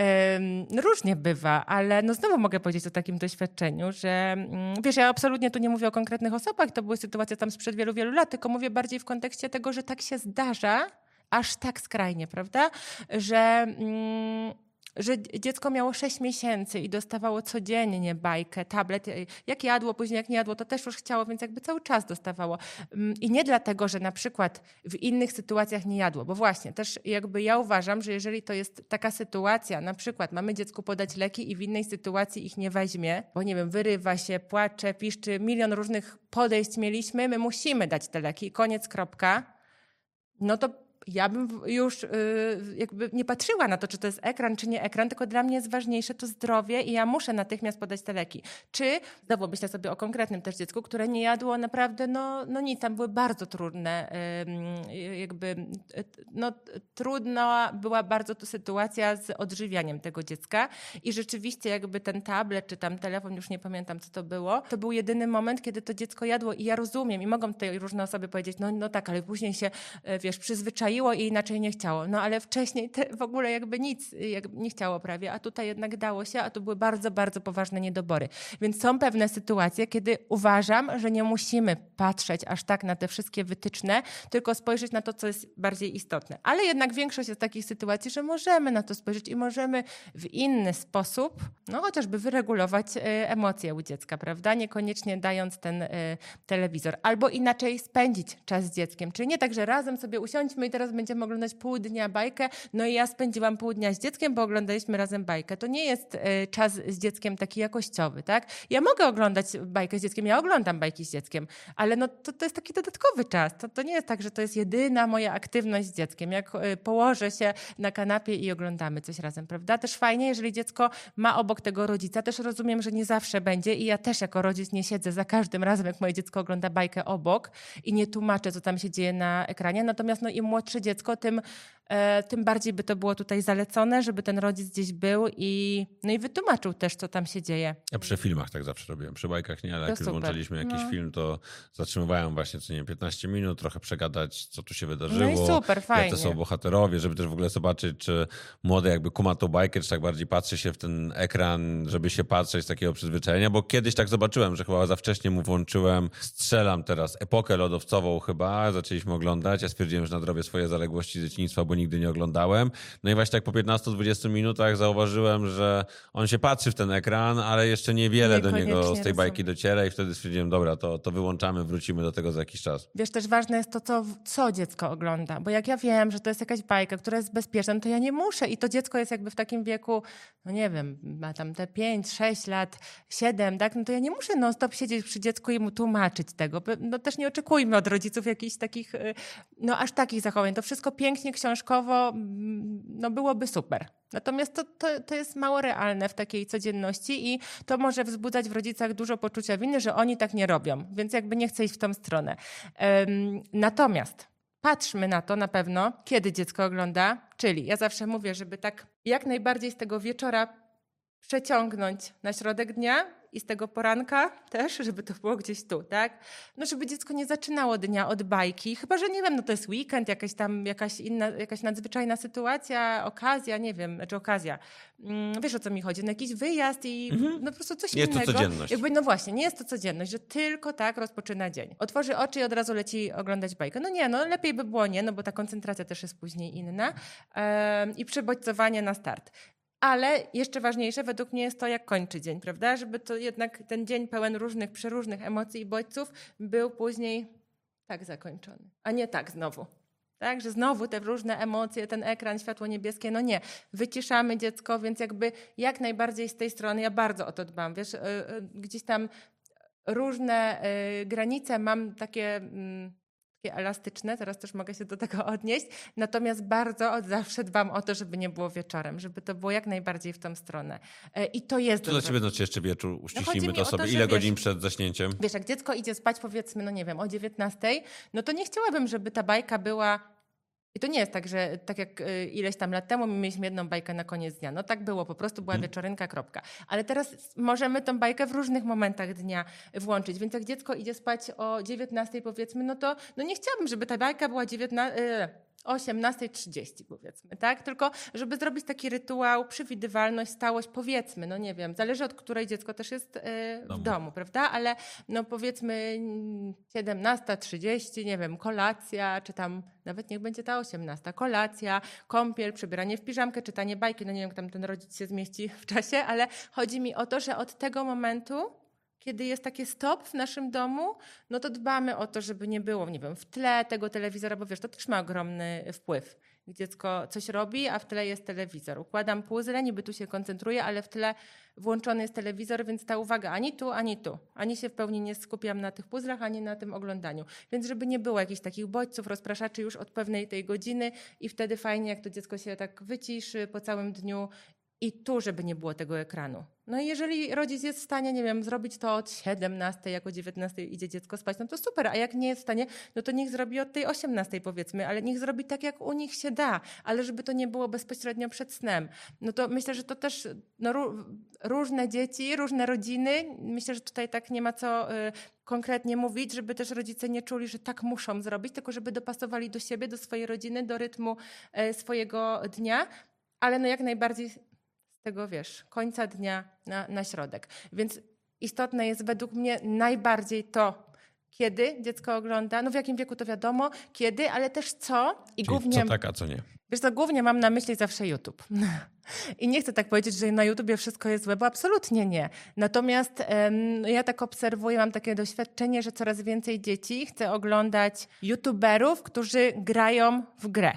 Um, różnie bywa, ale no znowu mogę powiedzieć o takim doświadczeniu, że um, wiesz, ja absolutnie tu nie mówię o konkretnych osobach, to były sytuacje tam sprzed wielu, wielu lat, tylko mówię bardziej w kontekście tego, że tak się zdarza, aż tak skrajnie, prawda, że... Um, że dziecko miało sześć miesięcy i dostawało codziennie bajkę, tablet. Jak jadło, później jak nie jadło, to też już chciało, więc jakby cały czas dostawało. I nie dlatego, że na przykład w innych sytuacjach nie jadło, bo właśnie też jakby ja uważam, że jeżeli to jest taka sytuacja, na przykład mamy dziecku podać leki i w innej sytuacji ich nie weźmie, bo nie wiem, wyrywa się, płacze, piszczy, milion różnych podejść mieliśmy, my musimy dać te leki i koniec, kropka, no to ja bym już yy, jakby nie patrzyła na to, czy to jest ekran, czy nie ekran, tylko dla mnie jest ważniejsze to zdrowie i ja muszę natychmiast podać te leki. Czy, znowu myślę sobie o konkretnym też dziecku, które nie jadło naprawdę, no, no nic, tam były bardzo trudne, yy, jakby, yy, no trudna była bardzo to sytuacja z odżywianiem tego dziecka i rzeczywiście jakby ten tablet, czy tam telefon, już nie pamiętam co to było, to był jedyny moment, kiedy to dziecko jadło i ja rozumiem i mogą tutaj różne osoby powiedzieć, no, no tak, ale później się, wiesz, przyzwyczaiło i inaczej nie chciało. No ale wcześniej te w ogóle jakby nic jakby nie chciało prawie, a tutaj jednak dało się, a tu były bardzo, bardzo poważne niedobory. Więc są pewne sytuacje, kiedy uważam, że nie musimy patrzeć aż tak na te wszystkie wytyczne, tylko spojrzeć na to, co jest bardziej istotne. Ale jednak większość jest takich sytuacji, że możemy na to spojrzeć i możemy w inny sposób, no chociażby wyregulować y, emocje u dziecka, prawda? Niekoniecznie dając ten y, telewizor. Albo inaczej spędzić czas z dzieckiem. Czyli nie tak, że razem sobie usiądźmy i teraz teraz będziemy oglądać pół dnia bajkę, no i ja spędziłam pół dnia z dzieckiem, bo oglądaliśmy razem bajkę. To nie jest y, czas z dzieckiem taki jakościowy, tak? Ja mogę oglądać bajkę z dzieckiem, ja oglądam bajki z dzieckiem, ale no to, to jest taki dodatkowy czas. To, to nie jest tak, że to jest jedyna moja aktywność z dzieckiem. Jak y, położę się na kanapie i oglądamy coś razem, prawda? Też fajnie, jeżeli dziecko ma obok tego rodzica. Też rozumiem, że nie zawsze będzie i ja też jako rodzic nie siedzę za każdym razem, jak moje dziecko ogląda bajkę obok i nie tłumaczę, co tam się dzieje na ekranie. Natomiast no, im młodsze dziecko, tym, e, tym bardziej by to było tutaj zalecone, żeby ten rodzic gdzieś był i, no i wytłumaczył też, co tam się dzieje. Ja przy filmach tak zawsze robiłem. Przy bajkach nie, ale To jak już super. włączaliśmy jakiś No. film, to zatrzymywałem właśnie co nie wiem, piętnaście minut, trochę przegadać, co tu się wydarzyło. No i super, fajnie. Jacy są bohaterowie, żeby też w ogóle zobaczyć, czy młody jakby kuma tą bajkę, czy tak bardziej patrzy się w ten ekran, żeby się patrzeć z takiego przyzwyczajenia, bo kiedyś tak zobaczyłem, że chyba za wcześnie mu włączyłem, strzelam teraz, epokę lodowcową chyba, zaczęliśmy oglądać, ja stwierdziłem, że nadrobię swoje zaległości z dzieciństwa, bo nigdy nie oglądałem. No i właśnie tak po piętnastu dwudziestu minutach zauważyłem, że on się patrzy w ten ekran, ale jeszcze niewiele do niego z tej Niekoniecznie bajki rozumiem. dociera i wtedy stwierdziłem, dobra, to, to wyłączamy, wrócimy do tego za jakiś czas. Wiesz, też ważne jest to, co, co dziecko ogląda, bo jak ja wiem, że to jest jakaś bajka, która jest bezpieczna, no to ja nie muszę i to dziecko jest jakby w takim wieku, no nie wiem, ma tam te pięć, sześć lat, siedem, tak, no to ja nie muszę non stop siedzieć przy dziecku i mu tłumaczyć tego. No też nie oczekujmy od rodziców jakichś takich, y, no aż takich zachowań. To wszystko pięknie, książkowo, mm, no byłoby super. Natomiast to, to, to jest mało realne w takiej codzienności i to może wzbudzać w rodzicach dużo poczucia winy, że oni tak nie robią, więc jakby nie chcę iść w tą stronę. Um, natomiast patrzmy na to na pewno, kiedy dziecko ogląda, czyli ja zawsze mówię, żeby tak jak najbardziej z tego wieczora przeciągnąć na środek dnia i z tego poranka też, żeby to było gdzieś tu, tak? No żeby dziecko nie zaczynało dnia od bajki, chyba że nie wiem, no to jest weekend, jakaś tam jakaś inna, jakaś nadzwyczajna sytuacja, okazja, nie wiem, znaczy okazja. Mm, wiesz o co mi chodzi? No jakiś wyjazd i Mhm. no po prostu coś Nie jest to innego. codzienność. Jakby, no właśnie, nie jest to codzienność, że tylko tak rozpoczyna dzień. Otworzy oczy i od razu leci oglądać bajkę. No nie, no lepiej by było nie, no bo ta koncentracja też jest później inna. Ehm, I przebodźcowanie na start. Ale jeszcze ważniejsze według mnie jest to, jak kończy dzień, prawda? Żeby to jednak ten dzień pełen różnych, przeróżnych emocji i bodźców był później tak zakończony, a nie tak znowu. Tak, że znowu te różne emocje, ten ekran, światło niebieskie, no nie. Wyciszamy dziecko, więc jakby jak najbardziej z tej strony, ja bardzo o to dbam, wiesz, gdzieś tam różne granice mam takie... takie elastyczne, teraz też mogę się do tego odnieść, natomiast bardzo od zawsze dbam o to, żeby nie było wieczorem, żeby to było jak najbardziej w tą stronę. I to jest... To dla ciebie znaczy jeszcze wieczór, chodzi uściślimy mi to o to, sobie. że Ile wiesz- godzin przed zaśnięciem? Wiesz, jak dziecko idzie spać powiedzmy, no nie wiem, o dziewiętnastej, no to nie chciałabym, żeby ta bajka była... I to nie jest tak, że tak jak y, ileś tam lat temu my mieliśmy jedną bajkę na koniec dnia. No tak było, po prostu była Hmm. wieczorynka, kropka. Ale teraz możemy tą bajkę w różnych momentach dnia włączyć. Więc jak dziecko idzie spać o dziewiętnastej powiedzmy, no to no nie chciałabym, żeby ta bajka była dziewiętnasta, y, osiemnasta trzydzieści powiedzmy, tak? Tylko żeby zrobić taki rytuał, przewidywalność, stałość, powiedzmy, no nie wiem, zależy od której dziecko też jest y, w Domu. domu, prawda? Ale no powiedzmy mm, siedemnasta trzydzieści, nie wiem, kolacja, czy tam nawet niech będzie ta osiemnasta, kolacja, kąpiel, przebieranie w piżamkę, czytanie bajki, no nie wiem, jak tam ten rodzic się zmieści w czasie, ale chodzi mi o to, że od tego momentu, kiedy jest takie stop w naszym domu, no to dbamy o to, żeby nie było, nie wiem, w tle tego telewizora, bo wiesz, to też ma ogromny wpływ. Dziecko coś robi, a w tle jest telewizor. Układam puzzle, niby tu się koncentruję, ale w tle włączony jest telewizor, więc ta uwaga ani tu, ani tu. Ani się w pełni nie skupiam na tych puzzlach, ani na tym oglądaniu. Więc żeby nie było jakichś takich bodźców, rozpraszaczy już od pewnej tej godziny i wtedy fajnie, jak to dziecko się tak wyciszy po całym dniu i tu, żeby nie było tego ekranu. No i jeżeli rodzic jest w stanie, nie wiem, zrobić to od siedemnastej, jak o dziewiętnastej idzie dziecko spać, no to super, a jak nie jest w stanie, no to niech zrobi od tej osiemnastej powiedzmy, ale niech zrobi tak, jak u nich się da, ale żeby to nie było bezpośrednio przed snem. No to myślę, że to też no, ró- różne dzieci, różne rodziny, myślę, że tutaj tak nie ma co y, konkretnie mówić, żeby też rodzice nie czuli, że tak muszą zrobić, tylko żeby dopasowali do siebie, do swojej rodziny, do rytmu y, swojego dnia, ale no jak najbardziej z tego, wiesz, końca dnia na, na środek. Więc istotne jest według mnie najbardziej to, kiedy dziecko ogląda, no w jakim wieku to wiadomo, kiedy, ale też co. I Czyli głównie, co tak, a co nie. wiesz co, głównie mam na myśli zawsze YouTube. I nie chcę tak powiedzieć, że na YouTubie wszystko jest złe, bo absolutnie nie. Natomiast um, ja tak obserwuję, mam takie doświadczenie, że coraz więcej dzieci chce oglądać YouTuberów, którzy grają w grę.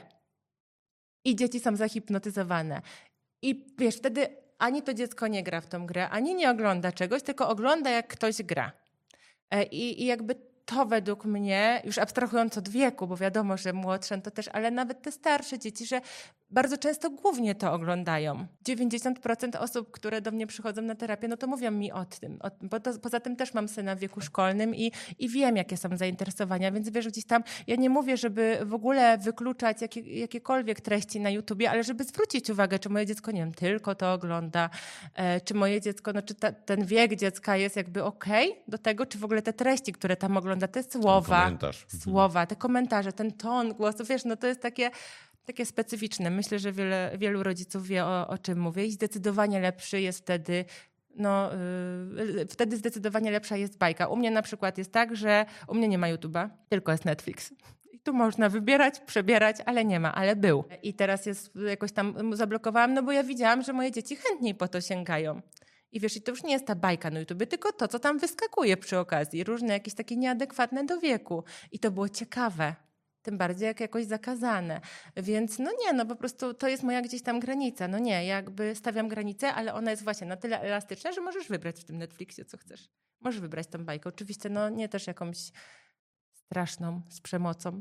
I dzieci są zahipnotyzowane. I wiesz, wtedy ani to dziecko nie gra w tą grę, ani nie ogląda czegoś, tylko ogląda, jak ktoś gra. I, i jakby to według mnie, już abstrahując od wieku, bo wiadomo, że młodsze to też, ale nawet te starsze dzieci, że bardzo często głównie to oglądają. dziewięćdziesiąt procent osób, które do mnie przychodzą na terapię, no to mówią mi o tym. O, bo to, poza tym też mam syna w wieku szkolnym i, i wiem, jakie są zainteresowania, więc wiesz, gdzieś tam, ja nie mówię, żeby w ogóle wykluczać jakie, jakiekolwiek treści na YouTubie, ale żeby zwrócić uwagę, czy moje dziecko, nie wiem, tylko to ogląda, e, czy moje dziecko, no czy ta, ten wiek dziecka jest jakby okej okay do tego, czy w ogóle te treści, które tam ogląda, te słowa, słowa, te komentarze, ten ton głosu, wiesz, no to jest takie Takie specyficzne. Myślę, że wiele, wielu rodziców wie, o, o czym mówię i zdecydowanie lepszy jest wtedy, no yy, wtedy zdecydowanie lepsza jest bajka. U mnie na przykład jest tak, że u mnie nie ma YouTube'a, tylko jest Netflix. I tu można wybierać, przebierać, ale nie ma, ale był. I teraz jest jakoś tam zablokowałam, no bo ja widziałam, że moje dzieci chętniej po to sięgają. I wiesz, i to już nie jest ta bajka na YouTubie, tylko to, co tam wyskakuje przy okazji. Różne jakieś takie nieadekwatne do wieku. I to było ciekawe. Tym bardziej jak jakoś zakazane. Więc no nie, no po prostu to jest moja gdzieś tam granica. No nie, jakby stawiam granicę, ale ona jest właśnie na tyle elastyczna, że możesz wybrać w tym Netflixie, co chcesz. Możesz wybrać tą bajkę. Oczywiście no nie też jakąś straszną, z przemocą,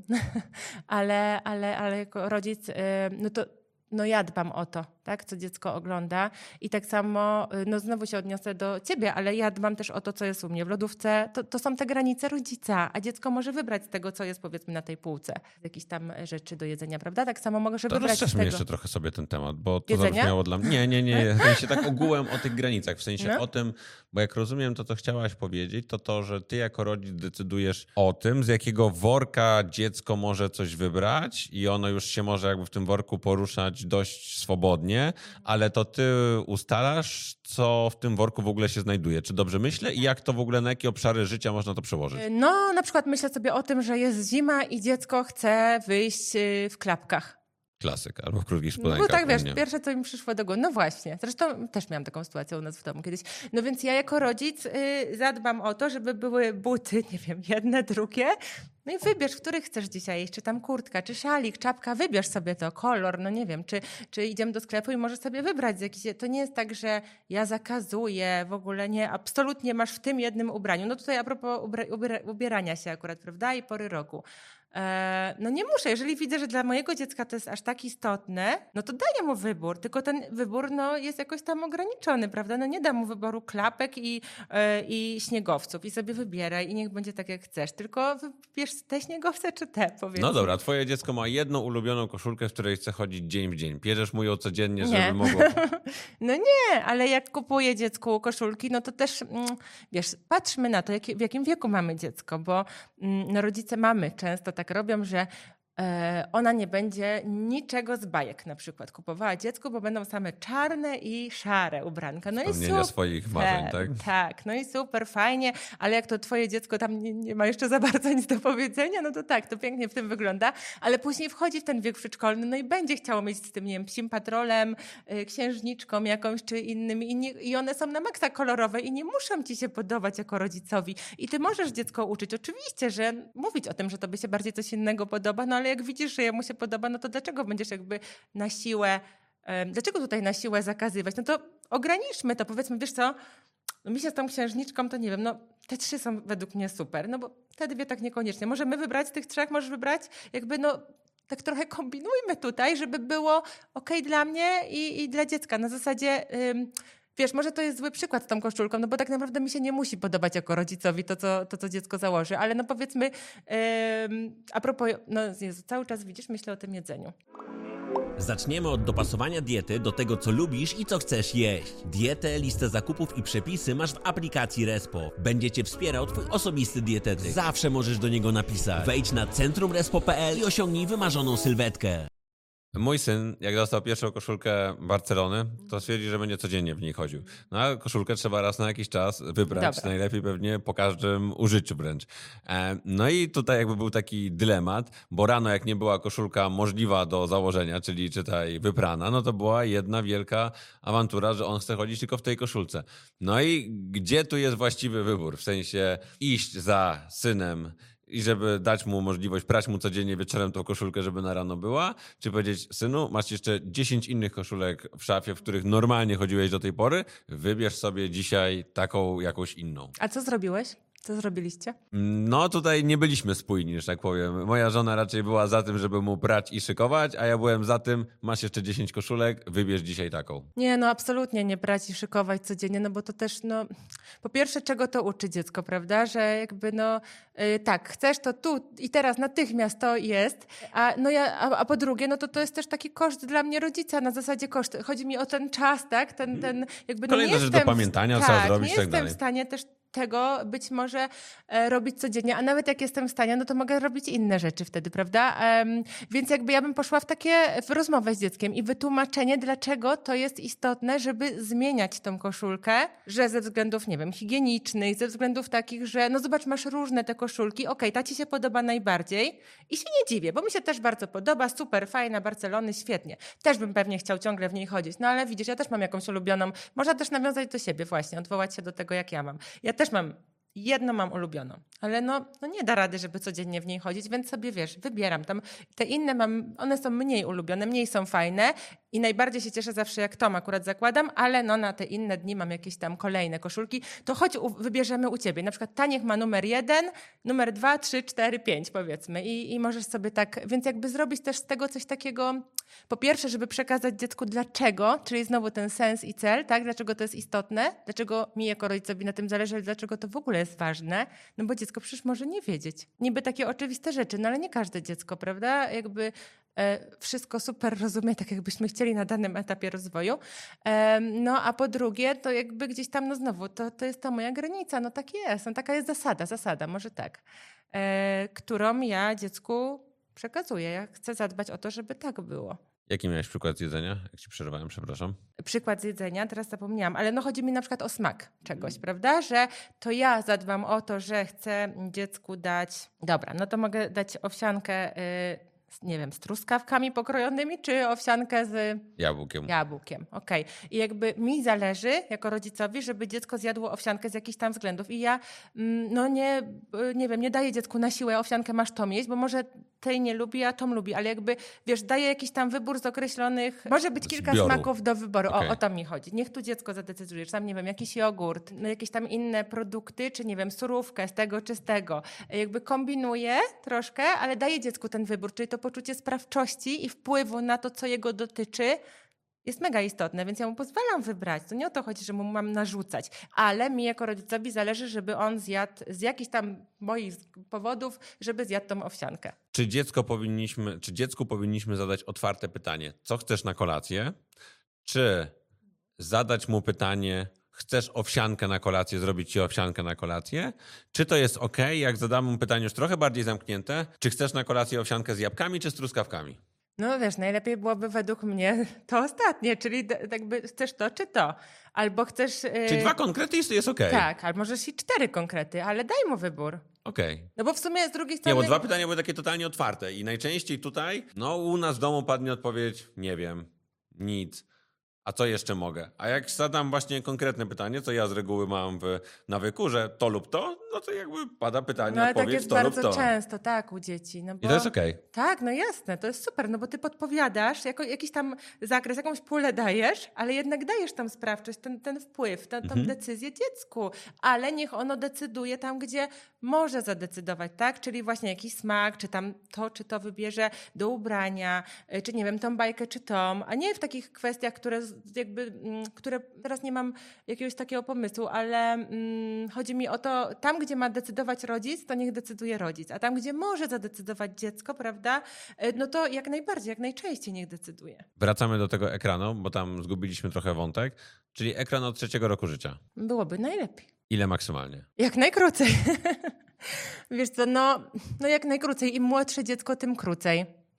ale, ale, ale jako rodzic, no to no ja dbam o to, tak, co dziecko ogląda i tak samo, no znowu się odniosę do ciebie, ale ja dbam też o to, co jest u mnie w lodówce. To, to są te granice rodzica, a dziecko może wybrać z tego, co jest powiedzmy na tej półce. Jakieś tam rzeczy do jedzenia, prawda? Tak samo może to wybrać z tego. To mnie jeszcze trochę sobie ten temat, bo to Jedzenia? zabrzmiało dla mnie. Nie, nie, nie. W sensie tak ogółem o tych granicach, w sensie no. o tym, bo jak rozumiem to, co chciałaś powiedzieć, to to, że ty jako rodzic decydujesz o tym, z jakiego worka dziecko może coś wybrać i ono już się może jakby w tym worku poruszać dość swobodnie, ale to ty ustalasz, co w tym worku w ogóle się znajduje. Czy dobrze myślę i jak to w ogóle, na jakie obszary życia można to przełożyć? No, na przykład myślę sobie o tym, że jest zima i dziecko chce wyjść w klapkach. Klasyk, albo w krótkich spodenkach. No tak, wiesz, pierwsze, co mi przyszło do głowy, no właśnie, zresztą też miałam taką sytuację u nas w domu kiedyś. No więc ja jako rodzic y, zadbam o to, żeby były buty, nie wiem, jedne, drugie. No i wybierz, w których chcesz dzisiaj iść, czy tam kurtka, czy szalik, czapka, wybierz sobie to, kolor, no nie wiem, czy, czy idziemy do sklepu i możesz sobie wybrać z jakiś... To nie jest tak, że ja zakazuję, w ogóle nie, absolutnie masz w tym jednym ubraniu. No tutaj a propos ubra, ubiera, ubierania się akurat, prawda, i pory roku. No nie muszę, jeżeli widzę, że dla mojego dziecka to jest aż tak istotne, no to daję mu wybór, tylko ten wybór no, jest jakoś tam ograniczony, prawda? No nie dam mu wyboru klapek i, yy, i śniegowców i sobie wybieraj i niech będzie tak jak chcesz, tylko wybierz te śniegowce czy te, powiedzmy. No dobra, twoje dziecko ma jedną ulubioną koszulkę, w której chce chodzić dzień w dzień. Bierzesz mu ją codziennie, nie. żeby mogło... No nie, ale jak kupuję dziecku koszulki, no to też, mm, wiesz, patrzmy na to, jak, w jakim wieku mamy dziecko, bo mm, no rodzice mamy często tak robią, że e, ona nie będzie niczego z bajek na przykład kupowała dziecku, bo będą same czarne i szare ubranka. No i super, swoich marzeń, tak? Tak, no i super, fajnie, ale jak to twoje dziecko tam nie, nie ma jeszcze za bardzo nic do powiedzenia, no to tak, to pięknie w tym wygląda, ale później wchodzi w ten wiek przedszkolny, no i będzie chciało mieć z tym, nie wiem, psim patrolem, y, księżniczką jakąś czy innymi i, nie, i one są na maksa kolorowe i nie muszą ci się podobać jako rodzicowi. I ty możesz dziecko uczyć, oczywiście, że mówić o tym, że tobie się bardziej coś innego podoba, no ale jak widzisz, że jemu się podoba, no to dlaczego będziesz jakby na siłę, um, dlaczego tutaj na siłę zakazywać? No to ograniczmy to, powiedzmy, wiesz co, no mi się z tą księżniczką, to nie wiem, no te trzy są według mnie super, no bo te dwie tak niekoniecznie. Możemy wybrać z tych trzech, możesz wybrać, jakby no tak trochę kombinujmy tutaj, żeby było okej dla mnie i, i dla dziecka. Na zasadzie... Um, Wiesz, może to jest zły przykład z tą koszulką, no bo tak naprawdę mi się nie musi podobać jako rodzicowi to, co, to, co dziecko założy, ale no powiedzmy, yy, a propos, no Jezu, cały czas widzisz, myślę o tym jedzeniu. Zaczniemy od dopasowania diety do tego, co lubisz i co chcesz jeść. Dietę, listę zakupów i przepisy masz w aplikacji Respo. Będzie cię wspierał twój osobisty dietetyk. Zawsze możesz do niego napisać. Wejdź na centrum respo kropka p l i osiągnij wymarzoną sylwetkę. Mój syn, jak dostał pierwszą koszulkę Barcelony, to stwierdził, że będzie codziennie w niej chodził. No a koszulkę trzeba raz na jakiś czas wybrać, Dobra. najlepiej pewnie po każdym użyciu wręcz. E, No i tutaj jakby był taki dylemat, bo rano jak nie była koszulka możliwa do założenia, czyli czytaj wyprana, no to była jedna wielka awantura, że on chce chodzić tylko w tej koszulce. No i gdzie tu jest właściwy wybór? W sensie iść za synem i żeby dać mu możliwość prać mu codziennie wieczorem tą koszulkę, żeby na rano była, czy powiedzieć, synu, masz jeszcze dziesięć innych koszulek w szafie, w których normalnie chodziłeś do tej pory, wybierz sobie dzisiaj taką jakąś inną. A co zrobiłeś? Co zrobiliście? No tutaj nie byliśmy spójni, że tak powiem. Moja żona raczej była za tym, żeby mu prać i szykować, a ja byłem za tym, masz jeszcze dziesięć koszulek, wybierz dzisiaj taką. Nie, no absolutnie nie brać i szykować codziennie, no bo to też, no, po pierwsze, czego to uczy dziecko, prawda, że jakby, no, yy, tak, chcesz to tu i teraz natychmiast to jest, a, no ja, a, a po drugie, no to to jest też taki koszt dla mnie rodzica, na zasadzie koszt, chodzi mi o ten czas, tak, ten, ten jakby, no Kolejna nie rzecz do jestem, pamiętania, tak, trzeba zrobić nie i tak jestem dalej. w stanie też tego być może e, robić codziennie, a nawet jak jestem w stanie, no to mogę robić inne rzeczy wtedy, prawda? Em, więc jakby ja bym poszła w takie, w rozmowę z dzieckiem i wytłumaczenie, dlaczego to jest istotne, żeby zmieniać tą koszulkę, że ze względów, nie wiem, higienicznych, ze względów takich, że no zobacz, masz różne te koszulki, okej, ta ci się podoba najbardziej i się nie dziwię, bo mi się też bardzo podoba, super, fajna, Barcelony, świetnie. Też bym pewnie chciał ciągle w niej chodzić, no ale widzisz, ja też mam jakąś ulubioną, można też nawiązać do siebie właśnie, odwołać się do tego, jak ja mam. Ja też mam, jedno mam ulubioną, ale no, no nie da rady, żeby codziennie w niej chodzić, więc sobie, wiesz, wybieram tam. Te inne mam, one są mniej ulubione, mniej są fajne i najbardziej się cieszę zawsze, jak Tom akurat zakładam, ale no na te inne dni mam jakieś tam kolejne koszulki, to chodź u, wybierzemy u ciebie. Na przykład ta niech ma numer jeden, numer dwa, trzy, cztery, pięć powiedzmy i, i możesz sobie tak, więc jakby zrobić też z tego coś takiego, po pierwsze, żeby przekazać dziecku dlaczego, czyli znowu ten sens i cel, tak, dlaczego to jest istotne, dlaczego mi jako rodzicowi na tym zależy, ale dlaczego to w ogóle jest ważne, no bo dziecko przecież może nie wiedzieć. Niby takie oczywiste rzeczy, no ale nie każde dziecko, prawda? Jakby e, wszystko super rozumie, tak jakbyśmy chcieli na danym etapie rozwoju. E, no a po drugie, to jakby gdzieś tam, no znowu, to, to jest ta moja granica, no tak jest, no taka jest zasada, zasada, może tak, e, którą ja dziecku przekazuję. Ja chcę zadbać o to, żeby tak było. Jaki miałeś przykład z jedzenia? Jak ci przerwałem, przepraszam. Przykład z jedzenia, teraz zapomniałam, ale no chodzi mi na przykład o smak czegoś, prawda? Że to ja zadbam o to, że chcę dziecku dać, dobra, no to mogę dać owsiankę, y, nie wiem, z truskawkami pokrojonymi, czy owsiankę z Jabłkiem. jabłkiem. Okej. I jakby mi zależy, jako rodzicowi, żeby dziecko zjadło owsiankę z jakichś tam względów. I ja, mm, no nie, y, nie wiem, nie daję dziecku na siłę owsiankę masz Tom jeść, bo może tej nie lubi, a Tom lubi, ale jakby, wiesz, daję jakiś tam wybór z określonych, może być kilka Zbioru. smaków do wyboru. Okej. O, o to mi chodzi. Niech tu dziecko zadecyduje, czy tam, nie wiem, jakiś jogurt, no jakieś tam inne produkty, czy nie wiem, surówkę z tego czy z tego. Jakby kombinuję troszkę, ale daję dziecku ten wybór, czyli to poczucie sprawczości i wpływu na to, co jego dotyczy, jest mega istotne, więc ja mu pozwalam wybrać. To nie o to chodzi, że mu mam narzucać, ale mi jako rodzicowi zależy, żeby on zjadł z jakichś tam moich powodów, żeby zjadł tą owsiankę. Czy dziecko powinniśmy, czy dziecku powinniśmy zadać otwarte pytanie, co chcesz na kolację? Czy zadać mu pytanie, chcesz owsiankę na kolację, zrobić ci owsiankę na kolację? Czy to jest ok, jak zadam mu pytanie już trochę bardziej zamknięte, czy chcesz na kolację owsiankę z jabłkami czy z truskawkami? No wiesz, najlepiej byłoby według mnie to ostatnie, czyli d- jakby chcesz to czy to. Albo chcesz... Yy... Czyli dwa konkrety jest, jest ok. Tak, albo możesz i cztery konkrety, ale daj mu wybór. Okej. No bo w sumie z drugiej Nie, strony... bo dwa pytania były takie totalnie otwarte i najczęściej tutaj, no u nas w domu padnie odpowiedź, nie wiem, nic. A co jeszcze mogę? A jak zadam właśnie konkretne pytanie, co ja z reguły mam w nawyku, że to lub to, no to jakby pada pytanie, No ale tak odpowiedź jest to lub bardzo to. często, tak, u dzieci. No bo... I to jest okej. Tak, no jasne, to jest super, no bo ty podpowiadasz, jako, jakiś tam zakres, jakąś pulę dajesz, ale jednak dajesz tam sprawczość, ten, ten wpływ, tę Mhm. decyzję dziecku, ale niech ono decyduje tam, gdzie może zadecydować, tak? Czyli właśnie jakiś smak, czy tam to, czy to wybierze do ubrania, y, czy nie wiem, tą bajkę, czy tą, a nie w takich kwestiach, które z- jakby, mm, które teraz nie mam jakiegoś takiego pomysłu, ale mm, chodzi mi o to, tam, gdzie ma decydować rodzic, to niech decyduje rodzic, a tam, gdzie może zadecydować dziecko, prawda, y, no to jak najbardziej, jak najczęściej niech decyduje. Wracamy do tego ekranu, bo tam zgubiliśmy trochę wątek, czyli ekran od trzeciego roku życia. Byłoby najlepiej. Ile maksymalnie? Jak najkrócej. Wiesz co, no, no jak najkrócej. Im młodsze dziecko, tym krócej.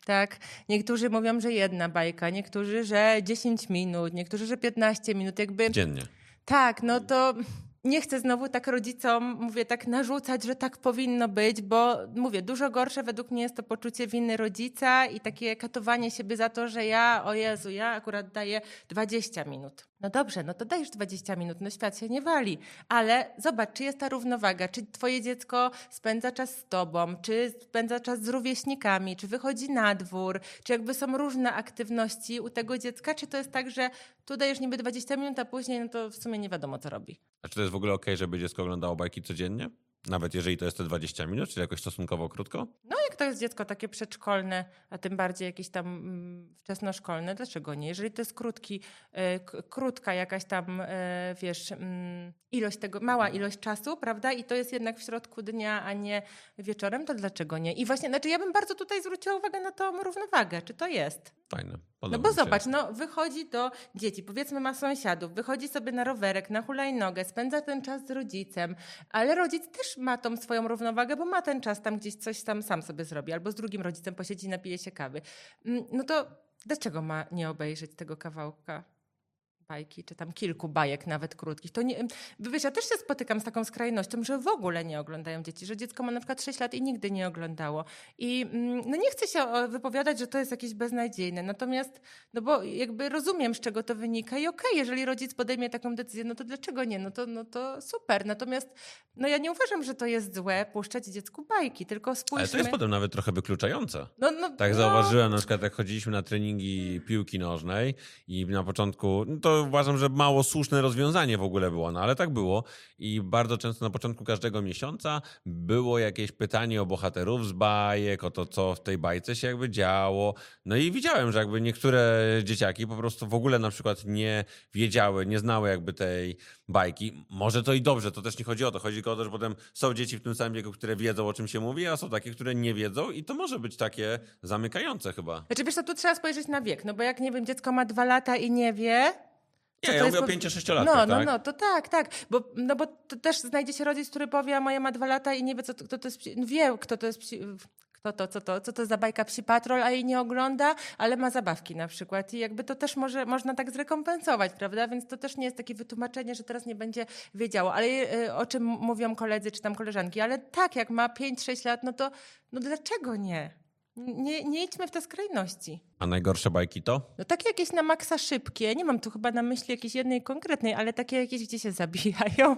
Tak, niektórzy mówią, że jedna bajka, niektórzy, że dziesięć minut, niektórzy, że piętnaście minut, jakby... Dziennie. Tak, no to nie chcę znowu tak rodzicom, mówię, tak narzucać, że tak powinno być, bo mówię, dużo gorsze według mnie jest to poczucie winy rodzica i takie katowanie siebie za to, że ja, o Jezu, ja akurat daję dwadzieścia minut. No dobrze, no to dajesz dwadzieścia minut, no świat się nie wali, ale zobacz, czy jest ta równowaga, czy twoje dziecko spędza czas z tobą, czy spędza czas z rówieśnikami, czy wychodzi na dwór, czy jakby są różne aktywności u tego dziecka, czy to jest tak, że tu dajesz niby dwadzieścia minut, a później no to w sumie nie wiadomo, co robi. A czy to jest w ogóle okej, żeby dziecko oglądało bajki codziennie? Nawet jeżeli to jest te dwadzieścia minut, czyli jakoś stosunkowo krótko? No jak to jest dziecko takie przedszkolne, a tym bardziej jakieś tam mm, wczesnoszkolne, dlaczego nie? Jeżeli to jest krótki, y, k- krótka jakaś tam, y, wiesz, mm, ilość tego, mała ilość czasu, prawda? I to jest jednak w środku dnia, a nie wieczorem, to dlaczego nie? I właśnie, znaczy ja bym bardzo tutaj zwróciła uwagę na tą równowagę, czy to jest. Fajne. No Podoba bo mi się. zobacz, no wychodzi do dzieci, powiedzmy ma sąsiadów, wychodzi sobie na rowerek, na hulajnogę, spędza ten czas z rodzicem, ale rodzic też ma tą swoją równowagę, bo ma ten czas tam gdzieś coś tam sam sobie zrobi, albo z drugim rodzicem posiedzi i napije się kawy. Mm, No to dlaczego ma nie obejrzeć tego kawałka bajki, czy tam kilku bajek nawet krótkich? To nie, wiesz, ja też się spotykam z taką skrajnością, że w ogóle nie oglądają dzieci, że dziecko ma na przykład sześć lat i nigdy nie oglądało. I mm, no nie chcę się o, wypowiadać, że to jest jakieś beznadziejne, natomiast, no bo jakby rozumiem, z czego to wynika i okej, jeżeli rodzic podejmie taką decyzję, no to dlaczego nie? No to, no to super. Natomiast no ja nie uważam, że to jest złe puszczać dziecku bajki, tylko spójrzmy... Ale to jest potem nawet trochę wykluczające. No, no, Tak no. zauważyłem, na przykład jak chodziliśmy na treningi piłki nożnej i na początku, no to uważam, że mało słuszne rozwiązanie w ogóle było, no ale tak było i bardzo często na początku każdego miesiąca było jakieś pytanie o bohaterów z bajek, o to, co w tej bajce się jakby działo. No i widziałem, że jakby niektóre dzieciaki po prostu w ogóle na przykład nie wiedziały, nie znały jakby tej bajki. Może to i dobrze, to też nie chodzi o to. Chodzi tylko o to, że potem są dzieci w tym samym wieku, które wiedzą, o czym się mówi, a są takie, które nie wiedzą i to może być takie zamykające chyba. Znaczy wiesz co, tu trzeba spojrzeć na wiek, no bo jak nie wiem, dziecko ma dwa lata i nie wie... Nie, ja to mówię jest o po- pięcio-sześciolatkach, No, no, tak? no, to tak, tak. Bo, no bo to też znajdzie się rodzic, który powie, a moja ma dwa lata i nie wie, co, to- kto to jest psi... no wie, kto to jest psi... Kto to, co to, co to za bajka Psi Patrol, a jej nie ogląda, ale ma zabawki na przykład. I jakby to też może, można tak zrekompensować, prawda? Więc to też nie jest takie wytłumaczenie, że teraz nie będzie wiedziało. Ale y, o czym mówią koledzy czy tam koleżanki. Ale tak, jak ma pięć sześć lat, no to no dlaczego nie? Nie, nie idźmy w te skrajności. A najgorsze bajki to? No takie jakieś na maksa szybkie, nie mam tu chyba na myśli jakiejś jednej konkretnej, ale takie jakieś, gdzie się zabijają.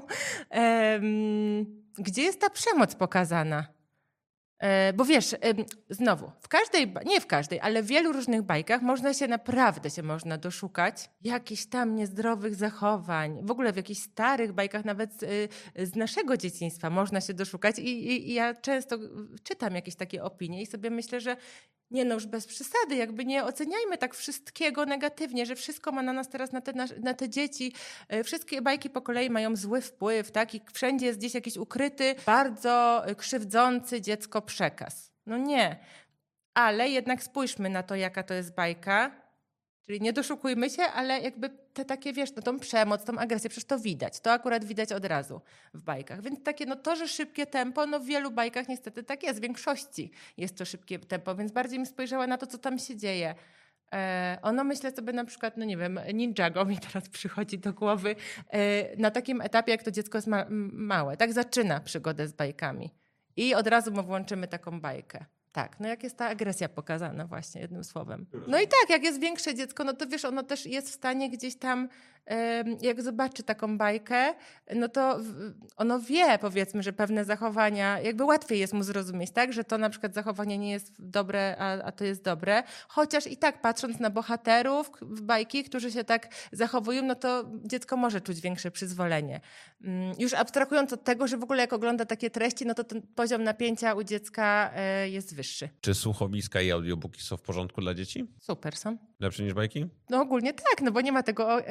Em, gdzie jest ta przemoc pokazana? E, bo wiesz, em, znowu, w każdej, ba- nie w każdej, ale w wielu różnych bajkach można się naprawdę się można doszukać jakichś tam niezdrowych zachowań. W ogóle w jakichś starych bajkach, nawet y, z naszego dzieciństwa można się doszukać i, i, i ja często czytam jakieś takie opinie i sobie myślę, że nie no, już bez przesady, jakby nie oceniajmy tak wszystkiego negatywnie, że wszystko ma na nas teraz, na te, nasz- na te dzieci. E, Wszystkie bajki po kolei mają zły wpływ, tak? I wszędzie jest gdzieś jakiś ukryty, bardzo e, krzywdzący dziecko przekaz. No nie. Ale jednak spójrzmy na to, jaka to jest bajka. Czyli nie doszukujmy się, ale jakby te takie, wiesz, no tą przemoc, tą agresję, przecież to widać. To akurat widać od razu w bajkach. Więc takie, no to, że szybkie tempo, no w wielu bajkach niestety tak jest. W większości jest to szybkie tempo, więc bardziej bym spojrzała na to, co tam się dzieje. E, ono myślę sobie na przykład, no nie wiem, Ninjago mi teraz przychodzi do głowy, e, na takim etapie, jak to dziecko jest ma- m- małe. Tak zaczyna przygodę z bajkami. I od razu mu włączymy taką bajkę. Tak, no jak jest ta agresja pokazana właśnie jednym słowem. No i tak, jak jest większe dziecko, no to wiesz, ono też jest w stanie gdzieś tam, em, jak zobaczy taką bajkę, no to w- ono wie, powiedzmy, że pewne zachowania, jakby łatwiej jest mu zrozumieć, tak, że to na przykład zachowanie nie jest dobre, a, a to jest dobre. Chociaż i tak patrząc na bohaterów w bajki, którzy się tak zachowują, no to dziecko może czuć większe przyzwolenie. Mm, Już abstrahując od tego, że w ogóle jak ogląda takie treści, no to ten poziom napięcia u dziecka e, jest wyższy. Czy słuchowiska i audiobooki są w porządku dla dzieci? Super są. Lepsze niż bajki? No ogólnie tak, no bo nie ma tego o- ekranu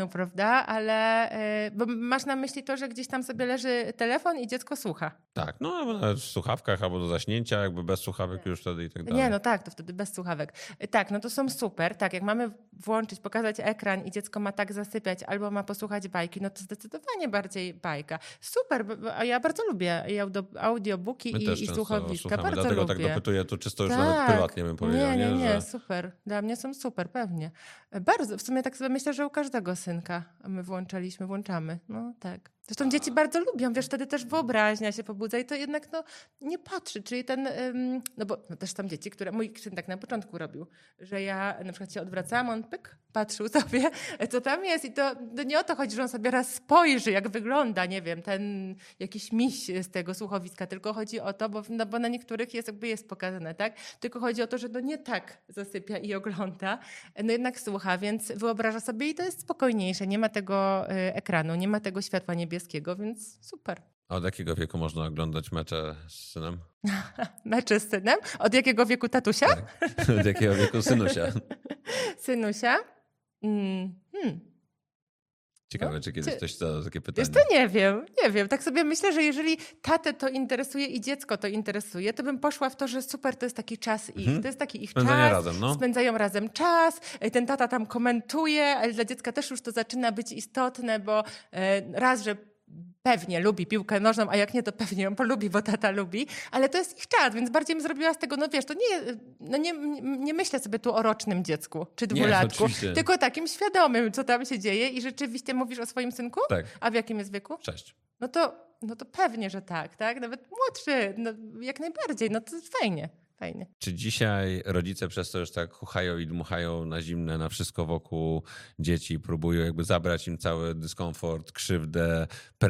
prawda? Ale y, bo masz na myśli to, że gdzieś tam sobie leży telefon i dziecko słucha. Tak, no albo nawet w słuchawkach, albo do zaśnięcia, jakby bez słuchawek już wtedy i tak dalej. Nie, no tak, to wtedy bez słuchawek. Y, Tak, no to są super. Tak, jak mamy włączyć, pokazać ekran i dziecko ma tak zasypiać albo ma posłuchać bajki, no to zdecydowanie bardziej bajka. Super, bo- bo- a ja bardzo lubię i audio, audiobooki My i, też i często słuchowiska. słuchamy, Bardzo dlatego lubię. tak dopytuję, to czysto już Tak. nawet prywatnie bym powiedział, Nie, nie, nie, Że... super. Dla mnie są super, pewnie. Bardzo, w sumie tak sobie myślę, że u każdego synka my włączaliśmy, włączamy. No tak. Zresztą dzieci bardzo lubią, wiesz, wtedy też wyobraźnia się pobudza i to jednak no, nie patrzy, czyli ten, ym, no bo no też są dzieci, które, mój syn tak na początku robił, że ja na przykład się odwracałam, on pyk, patrzył sobie, co tam jest i to, to nie o to chodzi, że on sobie raz spojrzy, jak wygląda, nie wiem, ten jakiś miś z tego słuchowiska, tylko chodzi o to, bo, no, bo na niektórych jest jakby jest pokazane, tak? Tylko chodzi o to, że no nie tak zasypia i ogląda, no jednak słucha, więc wyobraża sobie i to jest spokojniejsze, nie ma tego y, ekranu, nie ma tego światła niebieskiego, więc super. A od jakiego wieku można oglądać mecze z synem? Mecze z synem? Od jakiego wieku tatusia? Tak. Od jakiego wieku synusia? Synusia? Mm, hmm. Ciekawe, No, czy kiedyś czy- ktoś zadał takie pytanie. Wiesz, to nie wiem, nie wiem. Tak sobie myślę, że jeżeli tatę to interesuje i dziecko to interesuje, to bym poszła w to, że super, to jest taki czas ich. Mhm. To jest taki ich Spędzanie czas. razem, no. Spędzają razem czas. Ten tata tam komentuje, ale dla dziecka też już to zaczyna być istotne, bo e, raz, że pewnie lubi piłkę nożną, a jak nie, to pewnie ją polubi, bo tata lubi, ale to jest ich czas, więc bardziej bym zrobiła z tego, no wiesz, to nie, no nie, nie myślę sobie tu o rocznym dziecku czy dwulatku, oczywiście. tylko takim świadomym, co tam się dzieje i rzeczywiście mówisz o swoim synku? Tak, A w jakim jest wieku? cześć. No to, no to pewnie, że tak, tak? Nawet młodszy, no jak najbardziej, no to jest fajnie, fajnie. Czy dzisiaj rodzice przez to już tak chuchają i dmuchają na zimne, na wszystko wokół dzieci, próbują jakby zabrać im cały dyskomfort, krzywdę,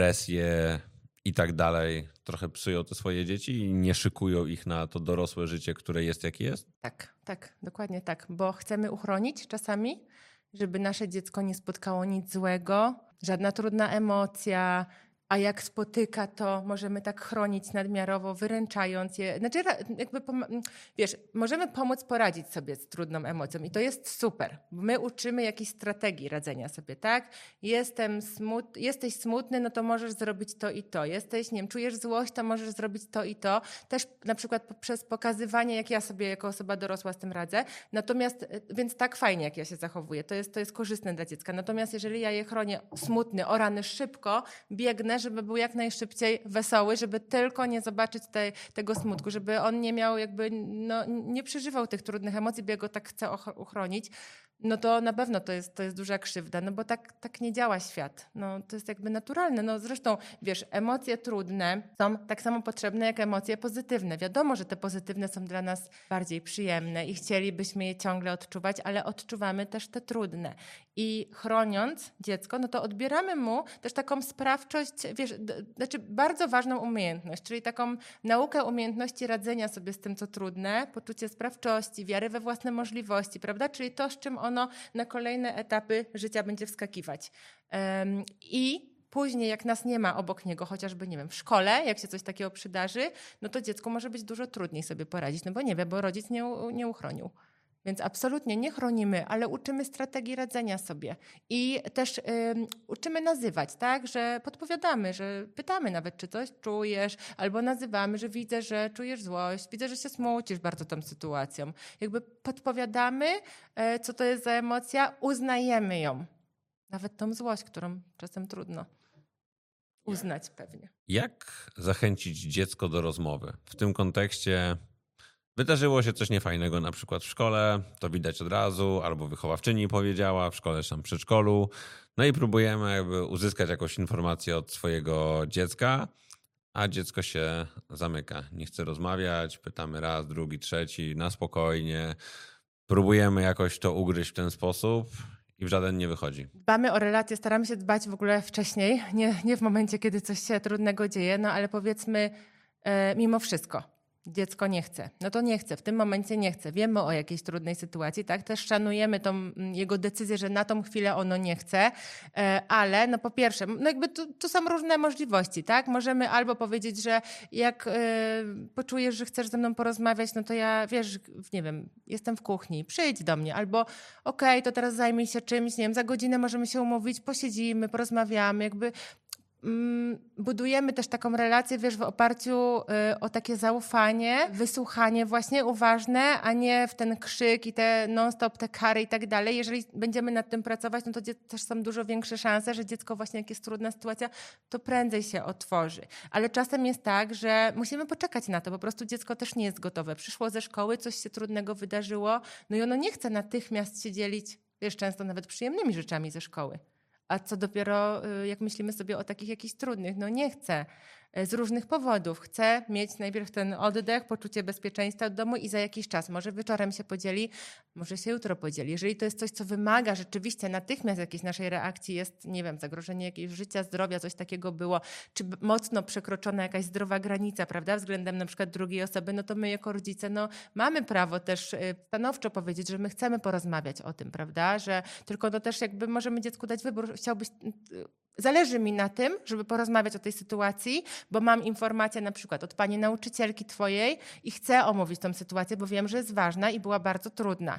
presję i tak dalej, trochę psują te swoje dzieci i nie szykują ich na to dorosłe życie, które jest jakie jest? Tak, tak, dokładnie tak, bo chcemy uchronić czasami, żeby nasze dziecko nie spotkało nic złego, żadna trudna emocja, a jak spotyka, to możemy tak chronić nadmiarowo, wyręczając je. Znaczy, ra- jakby, pom- wiesz, możemy pomóc poradzić sobie z trudną emocją i to jest super. Bo my uczymy jakiejś strategii radzenia sobie, tak? Jestem smut- jesteś smutny, no to możesz zrobić to i to. Jesteś, nie wiem, czujesz złość, to możesz zrobić to i to. Też na przykład poprzez pokazywanie, jak ja sobie jako osoba dorosła z tym radzę. Natomiast, y, więc tak fajnie, jak ja się zachowuję. To jest, to jest korzystne dla dziecka. Natomiast jeżeli ja je chronię smutny, o rany, szybko, biegnę, żeby był jak najszybciej wesoły, żeby tylko nie zobaczyć tej, tego smutku, żeby on nie miał jakby, no, nie przeżywał tych trudnych emocji, bo ja go tak chcę och- uchronić, no to na pewno to jest, to jest duża krzywda, no bo tak, tak nie działa świat. No, to jest jakby naturalne. No, zresztą, wiesz, emocje trudne są tak samo potrzebne jak emocje pozytywne. Wiadomo, że te pozytywne są dla nas bardziej przyjemne i chcielibyśmy je ciągle odczuwać, ale odczuwamy też te trudne. I chroniąc dziecko, no to odbieramy mu też taką sprawczość, wiesz, d- znaczy bardzo ważną umiejętność, czyli taką naukę umiejętności radzenia sobie z tym, co trudne, poczucie sprawczości, wiary we własne możliwości, prawda? Czyli to, z czym ono na kolejne etapy życia będzie wskakiwać. Em, I później, jak nas nie ma obok niego, chociażby, nie wiem, w szkole, jak się coś takiego przydarzy, no to dziecku może być dużo trudniej sobie poradzić, no bo nie wie, bo rodzic nie, u- nie uchronił. Więc absolutnie nie chronimy, ale uczymy strategii radzenia sobie. I też ym, uczymy nazywać, tak? Że podpowiadamy, że pytamy nawet, czy coś czujesz, albo nazywamy, że widzę, że czujesz złość, widzę, że się smucisz bardzo tą sytuacją. Jakby podpowiadamy, e, co to jest za emocja, uznajemy ją. Nawet tą złość, którą czasem trudno uznać pewnie. Jak zachęcić dziecko do rozmowy? W tym kontekście wydarzyło się coś niefajnego na przykład w szkole, to widać od razu, albo wychowawczyni powiedziała w szkole czy tam przedszkolu, no i próbujemy jakby uzyskać jakąś informację od swojego dziecka, a dziecko się zamyka, nie chce rozmawiać, pytamy raz, drugi, trzeci, na spokojnie, próbujemy jakoś to ugryźć w ten sposób i w żaden nie wychodzi. Dbamy o relacje, staramy się dbać w ogóle wcześniej, nie, nie w momencie, kiedy coś się trudnego dzieje, no ale powiedzmy e, mimo wszystko. dziecko nie chce. No to nie chce, w tym momencie nie chce. Wiemy o jakiejś trudnej sytuacji, tak? Też szanujemy tą jego decyzję, że na tą chwilę ono nie chce, ale no po pierwsze, no jakby tu, tu są różne możliwości, tak? Możemy albo powiedzieć, że jak y, poczujesz, że chcesz ze mną porozmawiać, no to ja, wiesz, nie wiem, jestem w kuchni, przyjdź do mnie, albo okej, okay, to teraz zajmij się czymś, nie wiem, za godzinę możemy się umówić, posiedzimy, porozmawiamy, jakby budujemy też taką relację, wiesz, w oparciu y, o takie zaufanie, wysłuchanie właśnie uważne, a nie w ten krzyk i te non-stop, te kary i tak dalej. Jeżeli będziemy nad tym pracować, no to dzie- też są dużo większe szanse, że dziecko właśnie jak jest trudna sytuacja, to prędzej się otworzy. Ale czasem jest tak, że musimy poczekać na to, po prostu dziecko też nie jest gotowe. Przyszło ze szkoły, coś się trudnego wydarzyło, no i ono nie chce natychmiast się dzielić, wiesz, często nawet przyjemnymi rzeczami ze szkoły. A co dopiero, jak myślimy sobie o takich jakichś trudnych, no nie chcę z różnych powodów. Chcę mieć najpierw ten oddech, poczucie bezpieczeństwa w domu i za jakiś czas. Może wieczorem się podzieli, może się jutro podzieli. Jeżeli to jest coś, co wymaga rzeczywiście natychmiast jakiejś naszej reakcji, jest, nie wiem, zagrożenie jakiegoś życia, zdrowia, coś takiego było, czy mocno przekroczona jakaś zdrowa granica, prawda, względem na przykład drugiej osoby, no to my jako rodzice, no mamy prawo też stanowczo powiedzieć, że my chcemy porozmawiać o tym, prawda, że tylko no też jakby możemy dziecku dać wybór, chciałbyś... Zależy mi na tym, żeby porozmawiać o tej sytuacji, bo mam informację na przykład od pani nauczycielki twojej i chcę omówić tą sytuację, bo wiem, że jest ważna i była bardzo trudna.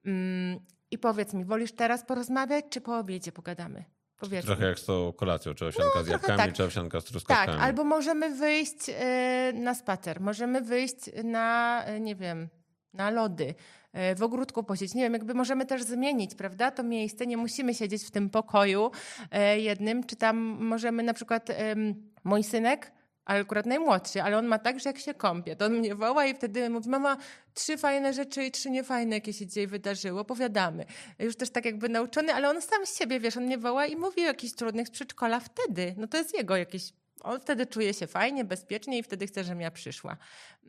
Mm, I powiedz mi, wolisz teraz porozmawiać, czy po obiedzie pogadamy? Powiedz Trochę mi. jak z tą kolacją, czy owsianka No, z jabłkami, tak. czy owsianka z truskawkami. Tak, albo możemy wyjść y, na spacer, możemy wyjść na, y, nie wiem, na lody, w ogródku posiedzieć. Nie wiem, jakby możemy też zmienić, prawda, to miejsce. Nie musimy siedzieć w tym pokoju jednym, czy tam możemy na przykład mój synek, ale akurat najmłodszy, ale on ma tak, że jak się kąpie, to on mnie woła i wtedy mówi, mama, trzy fajne rzeczy i trzy niefajne, jakie się dzisiaj wydarzyły, opowiadamy. Już też tak jakby nauczony, ale on sam z siebie, wiesz, on mnie woła i mówi o jakichś trudnych z przedszkola wtedy. No to jest jego jakieś... On wtedy czuje się fajnie, bezpiecznie i wtedy chce, żebym ja przyszła.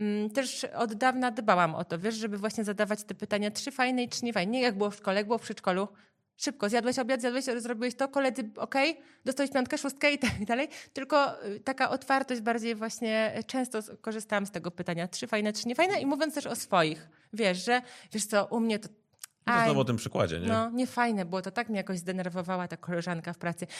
Też od dawna dbałam o to, wiesz, żeby właśnie zadawać te pytania trzy fajne i trzy niefajne. Nie jak było w szkole, jak było w przedszkolu. Szybko, zjadłeś obiad, zjadłeś, zrobiłeś to, koledzy okej, okay, dostałeś piątkę, szóstkę i tak dalej. Tylko taka otwartość bardziej właśnie, często korzystałam z tego pytania trzy fajne, trzy niefajne i mówiąc też o swoich. Wiesz, że wiesz co, u mnie to... To znowu o tym przykładzie, nie? No, niefajne było. To tak mnie jakoś zdenerwowała ta koleżanka w pracy.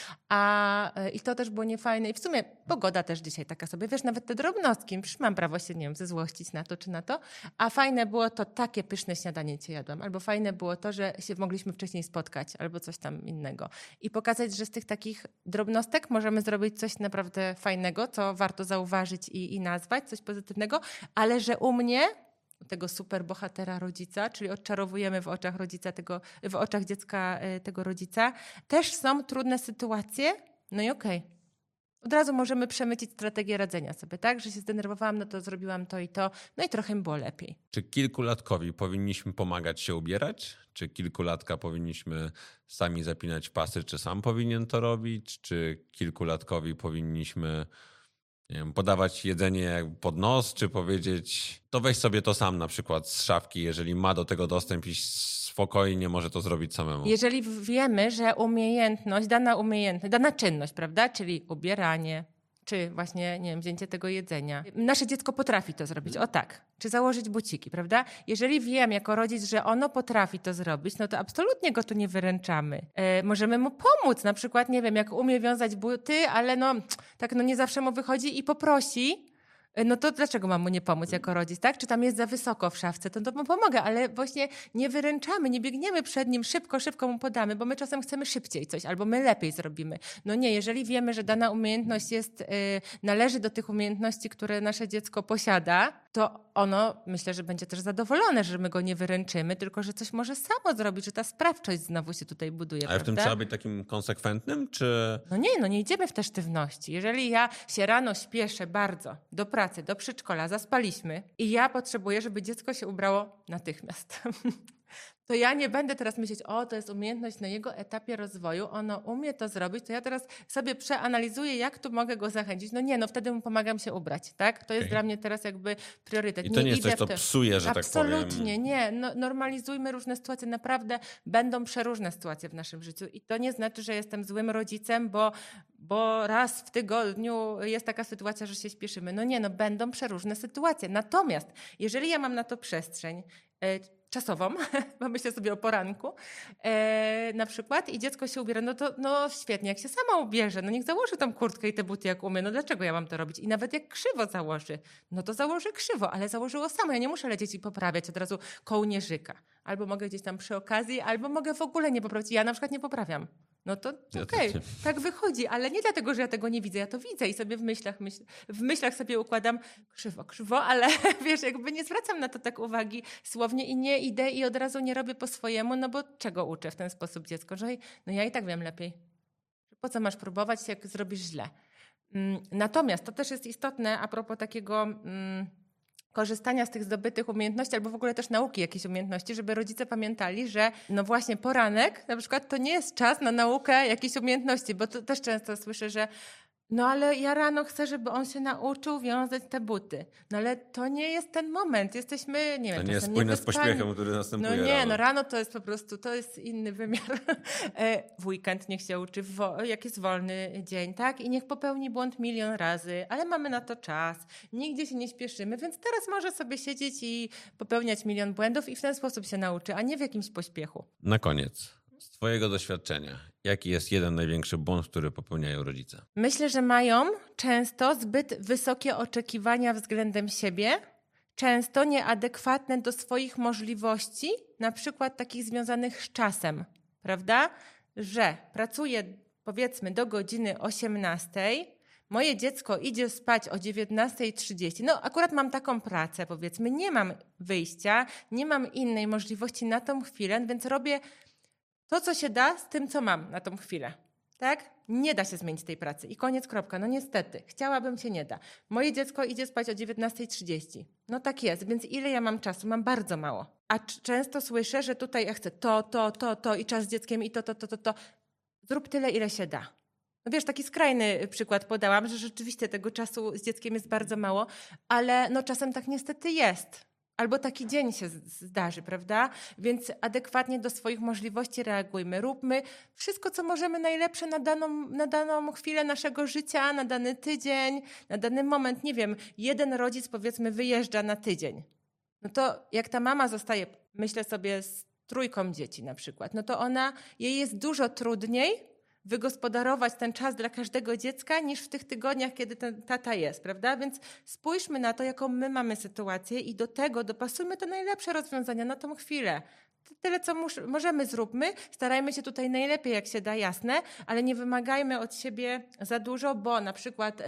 A i to też było niefajne. I w sumie pogoda też dzisiaj taka sobie. Wiesz, nawet te drobnostki. Przecież mam prawo się, nie wiem, zezłościć na to czy na to. A fajne było to, takie pyszne śniadanie cię jadłam. Albo fajne było to, że się mogliśmy wcześniej spotkać. Albo coś tam innego. I pokazać, że z tych takich drobnostek możemy zrobić coś naprawdę fajnego, co warto zauważyć i, i nazwać, coś pozytywnego. Ale że u mnie... tego superbohatera rodzica, czyli odczarowujemy w oczach rodzica tego, w oczach dziecka tego rodzica. Też są trudne sytuacje, no i okej. Okay. Od razu możemy przemycić strategię radzenia sobie, tak? Że się zdenerwowałam, no to zrobiłam to i to, no i trochę mi było lepiej. Czy kilkulatkowi powinniśmy pomagać się ubierać? Czy kilkulatka powinniśmy sami zapinać pasy, czy sam powinien to robić? Czy kilkulatkowi powinniśmy... nie wiem, podawać jedzenie pod nos, czy powiedzieć, to weź sobie to sam na przykład z szafki, jeżeli ma do tego dostęp i spokojnie może to zrobić samemu. Jeżeli wiemy, że umiejętność, dana umiejętność, dana czynność, prawda, czyli ubieranie, czy właśnie, nie wiem, wzięcie tego jedzenia. Nasze dziecko potrafi to zrobić, o tak. Czy założyć buciki, prawda? Jeżeli wiem jako rodzic, że ono potrafi to zrobić, no to absolutnie go tu nie wyręczamy. E, możemy mu pomóc, na przykład, nie wiem, jak umie wiązać buty, ale no tak no nie zawsze mu wychodzi i poprosi, no to dlaczego mam mu nie pomóc jako rodzic, tak? Czy tam jest za wysoko w szafce, to, to mu pomogę, ale właśnie nie wyręczamy, nie biegniemy przed nim, szybko, szybko mu podamy, bo my czasem chcemy szybciej coś, albo my lepiej zrobimy. No nie, jeżeli wiemy, że dana umiejętność jest, yy, należy do tych umiejętności, które nasze dziecko posiada, to ono, myślę, że będzie też zadowolone, że my go nie wyręczymy, tylko że coś może samo zrobić, że ta sprawczość znowu się tutaj buduje. Ale w prawda? tym trzeba być takim konsekwentnym, czy... No nie, no nie idziemy w te sztywności. Jeżeli ja się rano śpieszę bardzo do pracy, do przedszkola, zaspaliśmy i ja potrzebuję, żeby dziecko się ubrało natychmiast. to ja nie będę teraz myśleć, o, to jest umiejętność na jego etapie rozwoju, ono umie to zrobić, to ja teraz sobie przeanalizuję, jak tu mogę go zachęcić. No nie, no wtedy mu pomagam się ubrać, tak? To jest Okay. dla mnie teraz jakby priorytet. I to nie, nie jest idę coś, co w te... psuje, że Absolutnie, tak powiem. Absolutnie, nie. No, normalizujmy różne sytuacje. Naprawdę będą przeróżne sytuacje w naszym życiu i to nie znaczy, że jestem złym rodzicem, bo, bo raz w tygodniu jest taka sytuacja, że się śpieszymy. No nie, no będą przeróżne sytuacje. Natomiast jeżeli ja mam na to przestrzeń, czasową, bo myślę sobie o poranku, e, na przykład i dziecko się ubiera, no to no świetnie, jak się sama ubierze, no niech założy tą kurtkę i te buty jak umie, no dlaczego ja mam to robić? I nawet jak krzywo założy, no to założy krzywo, ale założyło samo, ja nie muszę lecieć i poprawiać od razu kołnierzyka. Albo mogę gdzieś tam przy okazji, albo mogę w ogóle nie poprawić. Ja na przykład nie poprawiam. No to Ja okej, też okay, tak wychodzi, ale nie dlatego, że ja tego nie widzę, ja to widzę i sobie w myślach, myśl, w myślach sobie układam krzywo, krzywo, ale wiesz, jakby nie zwracam na to tak uwagi słownie i nie idę i od razu nie robię po swojemu, no bo czego uczę w ten sposób dziecko? Że no ja i tak wiem lepiej. Po co masz próbować, jak zrobisz źle? Natomiast to też jest istotne a propos takiego... Mm, korzystania z tych zdobytych umiejętności albo w ogóle też nauki jakiejś umiejętności, żeby rodzice pamiętali, że no właśnie poranek na przykład to nie jest czas na naukę jakiejś umiejętności, bo to też często słyszę, że no ale ja rano chcę, żeby on się nauczył wiązać te buty. No ale to nie jest ten moment. Jesteśmy, nie wiem, to nie jest czasem spójne z niewyspani. pośpiechem, który następuje No nie, rano. no rano to jest po prostu, to jest inny wymiar. W weekend niech się uczy, wo- jak jest wolny dzień, tak? I niech popełni błąd milion razy, ale mamy na to czas. Nigdzie się nie śpieszymy, więc teraz może sobie siedzieć i popełniać milion błędów i w ten sposób się nauczy, a nie w jakimś pośpiechu. Na koniec, z twojego doświadczenia, jaki jest jeden największy błąd, który popełniają rodzice? Myślę, że mają często zbyt wysokie oczekiwania względem siebie, często nieadekwatne do swoich możliwości, na przykład takich związanych z czasem, prawda? Że pracuję powiedzmy do godziny osiemnastej, moje dziecko idzie spać o dziewiętnasta trzydzieści. No akurat mam taką pracę, powiedzmy, nie mam wyjścia, nie mam innej możliwości na tą chwilę, więc robię to, co się da z tym, co mam na tą chwilę. Tak? Nie da się zmienić tej pracy. I koniec, kropka. No niestety. Chciałabym, się nie da. Moje dziecko idzie spać o dziewiętnasta trzydzieści. No tak jest, więc ile ja mam czasu? Mam bardzo mało. A c- często słyszę, że tutaj ja chcę to, to, to, to i czas z dzieckiem i to, to, to, to, to. Zrób tyle, ile się da. No wiesz, taki skrajny przykład podałam, że rzeczywiście tego czasu z dzieckiem jest bardzo mało, ale no czasem tak niestety jest. Albo taki dzień się zdarzy, prawda? Więc adekwatnie do swoich możliwości reagujmy. Róbmy wszystko, co możemy najlepsze na daną, na daną chwilę naszego życia, na dany tydzień, na dany moment. Nie wiem, jeden rodzic powiedzmy wyjeżdża na tydzień. No to jak ta mama zostaje, myślę sobie, z trójką dzieci na przykład, no to ona, jej jest dużo trudniej wygospodarować ten czas dla każdego dziecka niż w tych tygodniach, kiedy ten tata jest, prawda? Więc spójrzmy na to, jaką my mamy sytuację i do tego dopasujmy te najlepsze rozwiązania na tą chwilę. Tyle, co mus- możemy, zróbmy. Starajmy się tutaj najlepiej, jak się da, jasne, ale nie wymagajmy od siebie za dużo, bo na przykład... Y-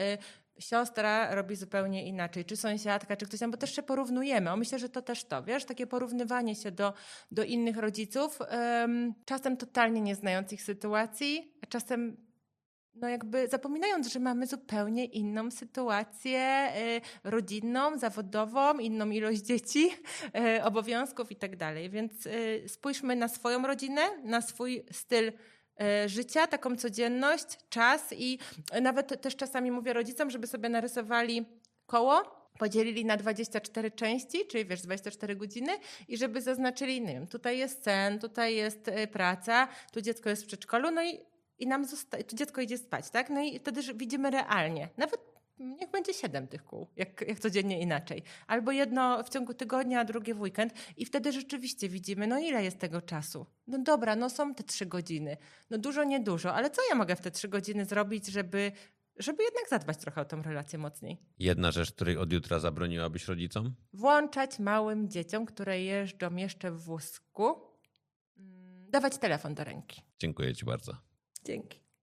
siostra robi zupełnie inaczej, czy sąsiadka, czy ktoś tam, bo też się porównujemy. O, myślę, że to też to, wiesz, takie porównywanie się do, do innych rodziców, um, czasem totalnie nie znając ich sytuacji, a czasem no jakby zapominając, że mamy zupełnie inną sytuację y, rodzinną, zawodową, inną ilość dzieci, y, obowiązków i tak dalej. Więc y, spójrzmy na swoją rodzinę, na swój styl życia, taką codzienność, czas i nawet też czasami mówię rodzicom, żeby sobie narysowali koło, podzielili na dwadzieścia cztery części, czyli wiesz, dwadzieścia cztery godziny i żeby zaznaczyli, nie wiem, tutaj jest sen, tutaj jest praca, tu dziecko jest w przedszkolu, no i, i nam zosta- tu dziecko idzie spać, tak? No i wtedy widzimy realnie. Nawet niech będzie siedem tych kół, jak, jak codziennie inaczej. Albo jedno w ciągu tygodnia, a drugie w weekend i wtedy rzeczywiście widzimy, no ile jest tego czasu. No dobra, no są te trzy godziny. No dużo, niedużo, ale co ja mogę w te trzy godziny zrobić, żeby, żeby jednak zadbać trochę o tą relację mocniej? Jedna rzecz, której od jutra zabroniłabyś rodzicom? Włączać małym dzieciom, które jeżdżą jeszcze w wózku, dawać telefon do ręki. Dziękuję ci bardzo. Dzięki.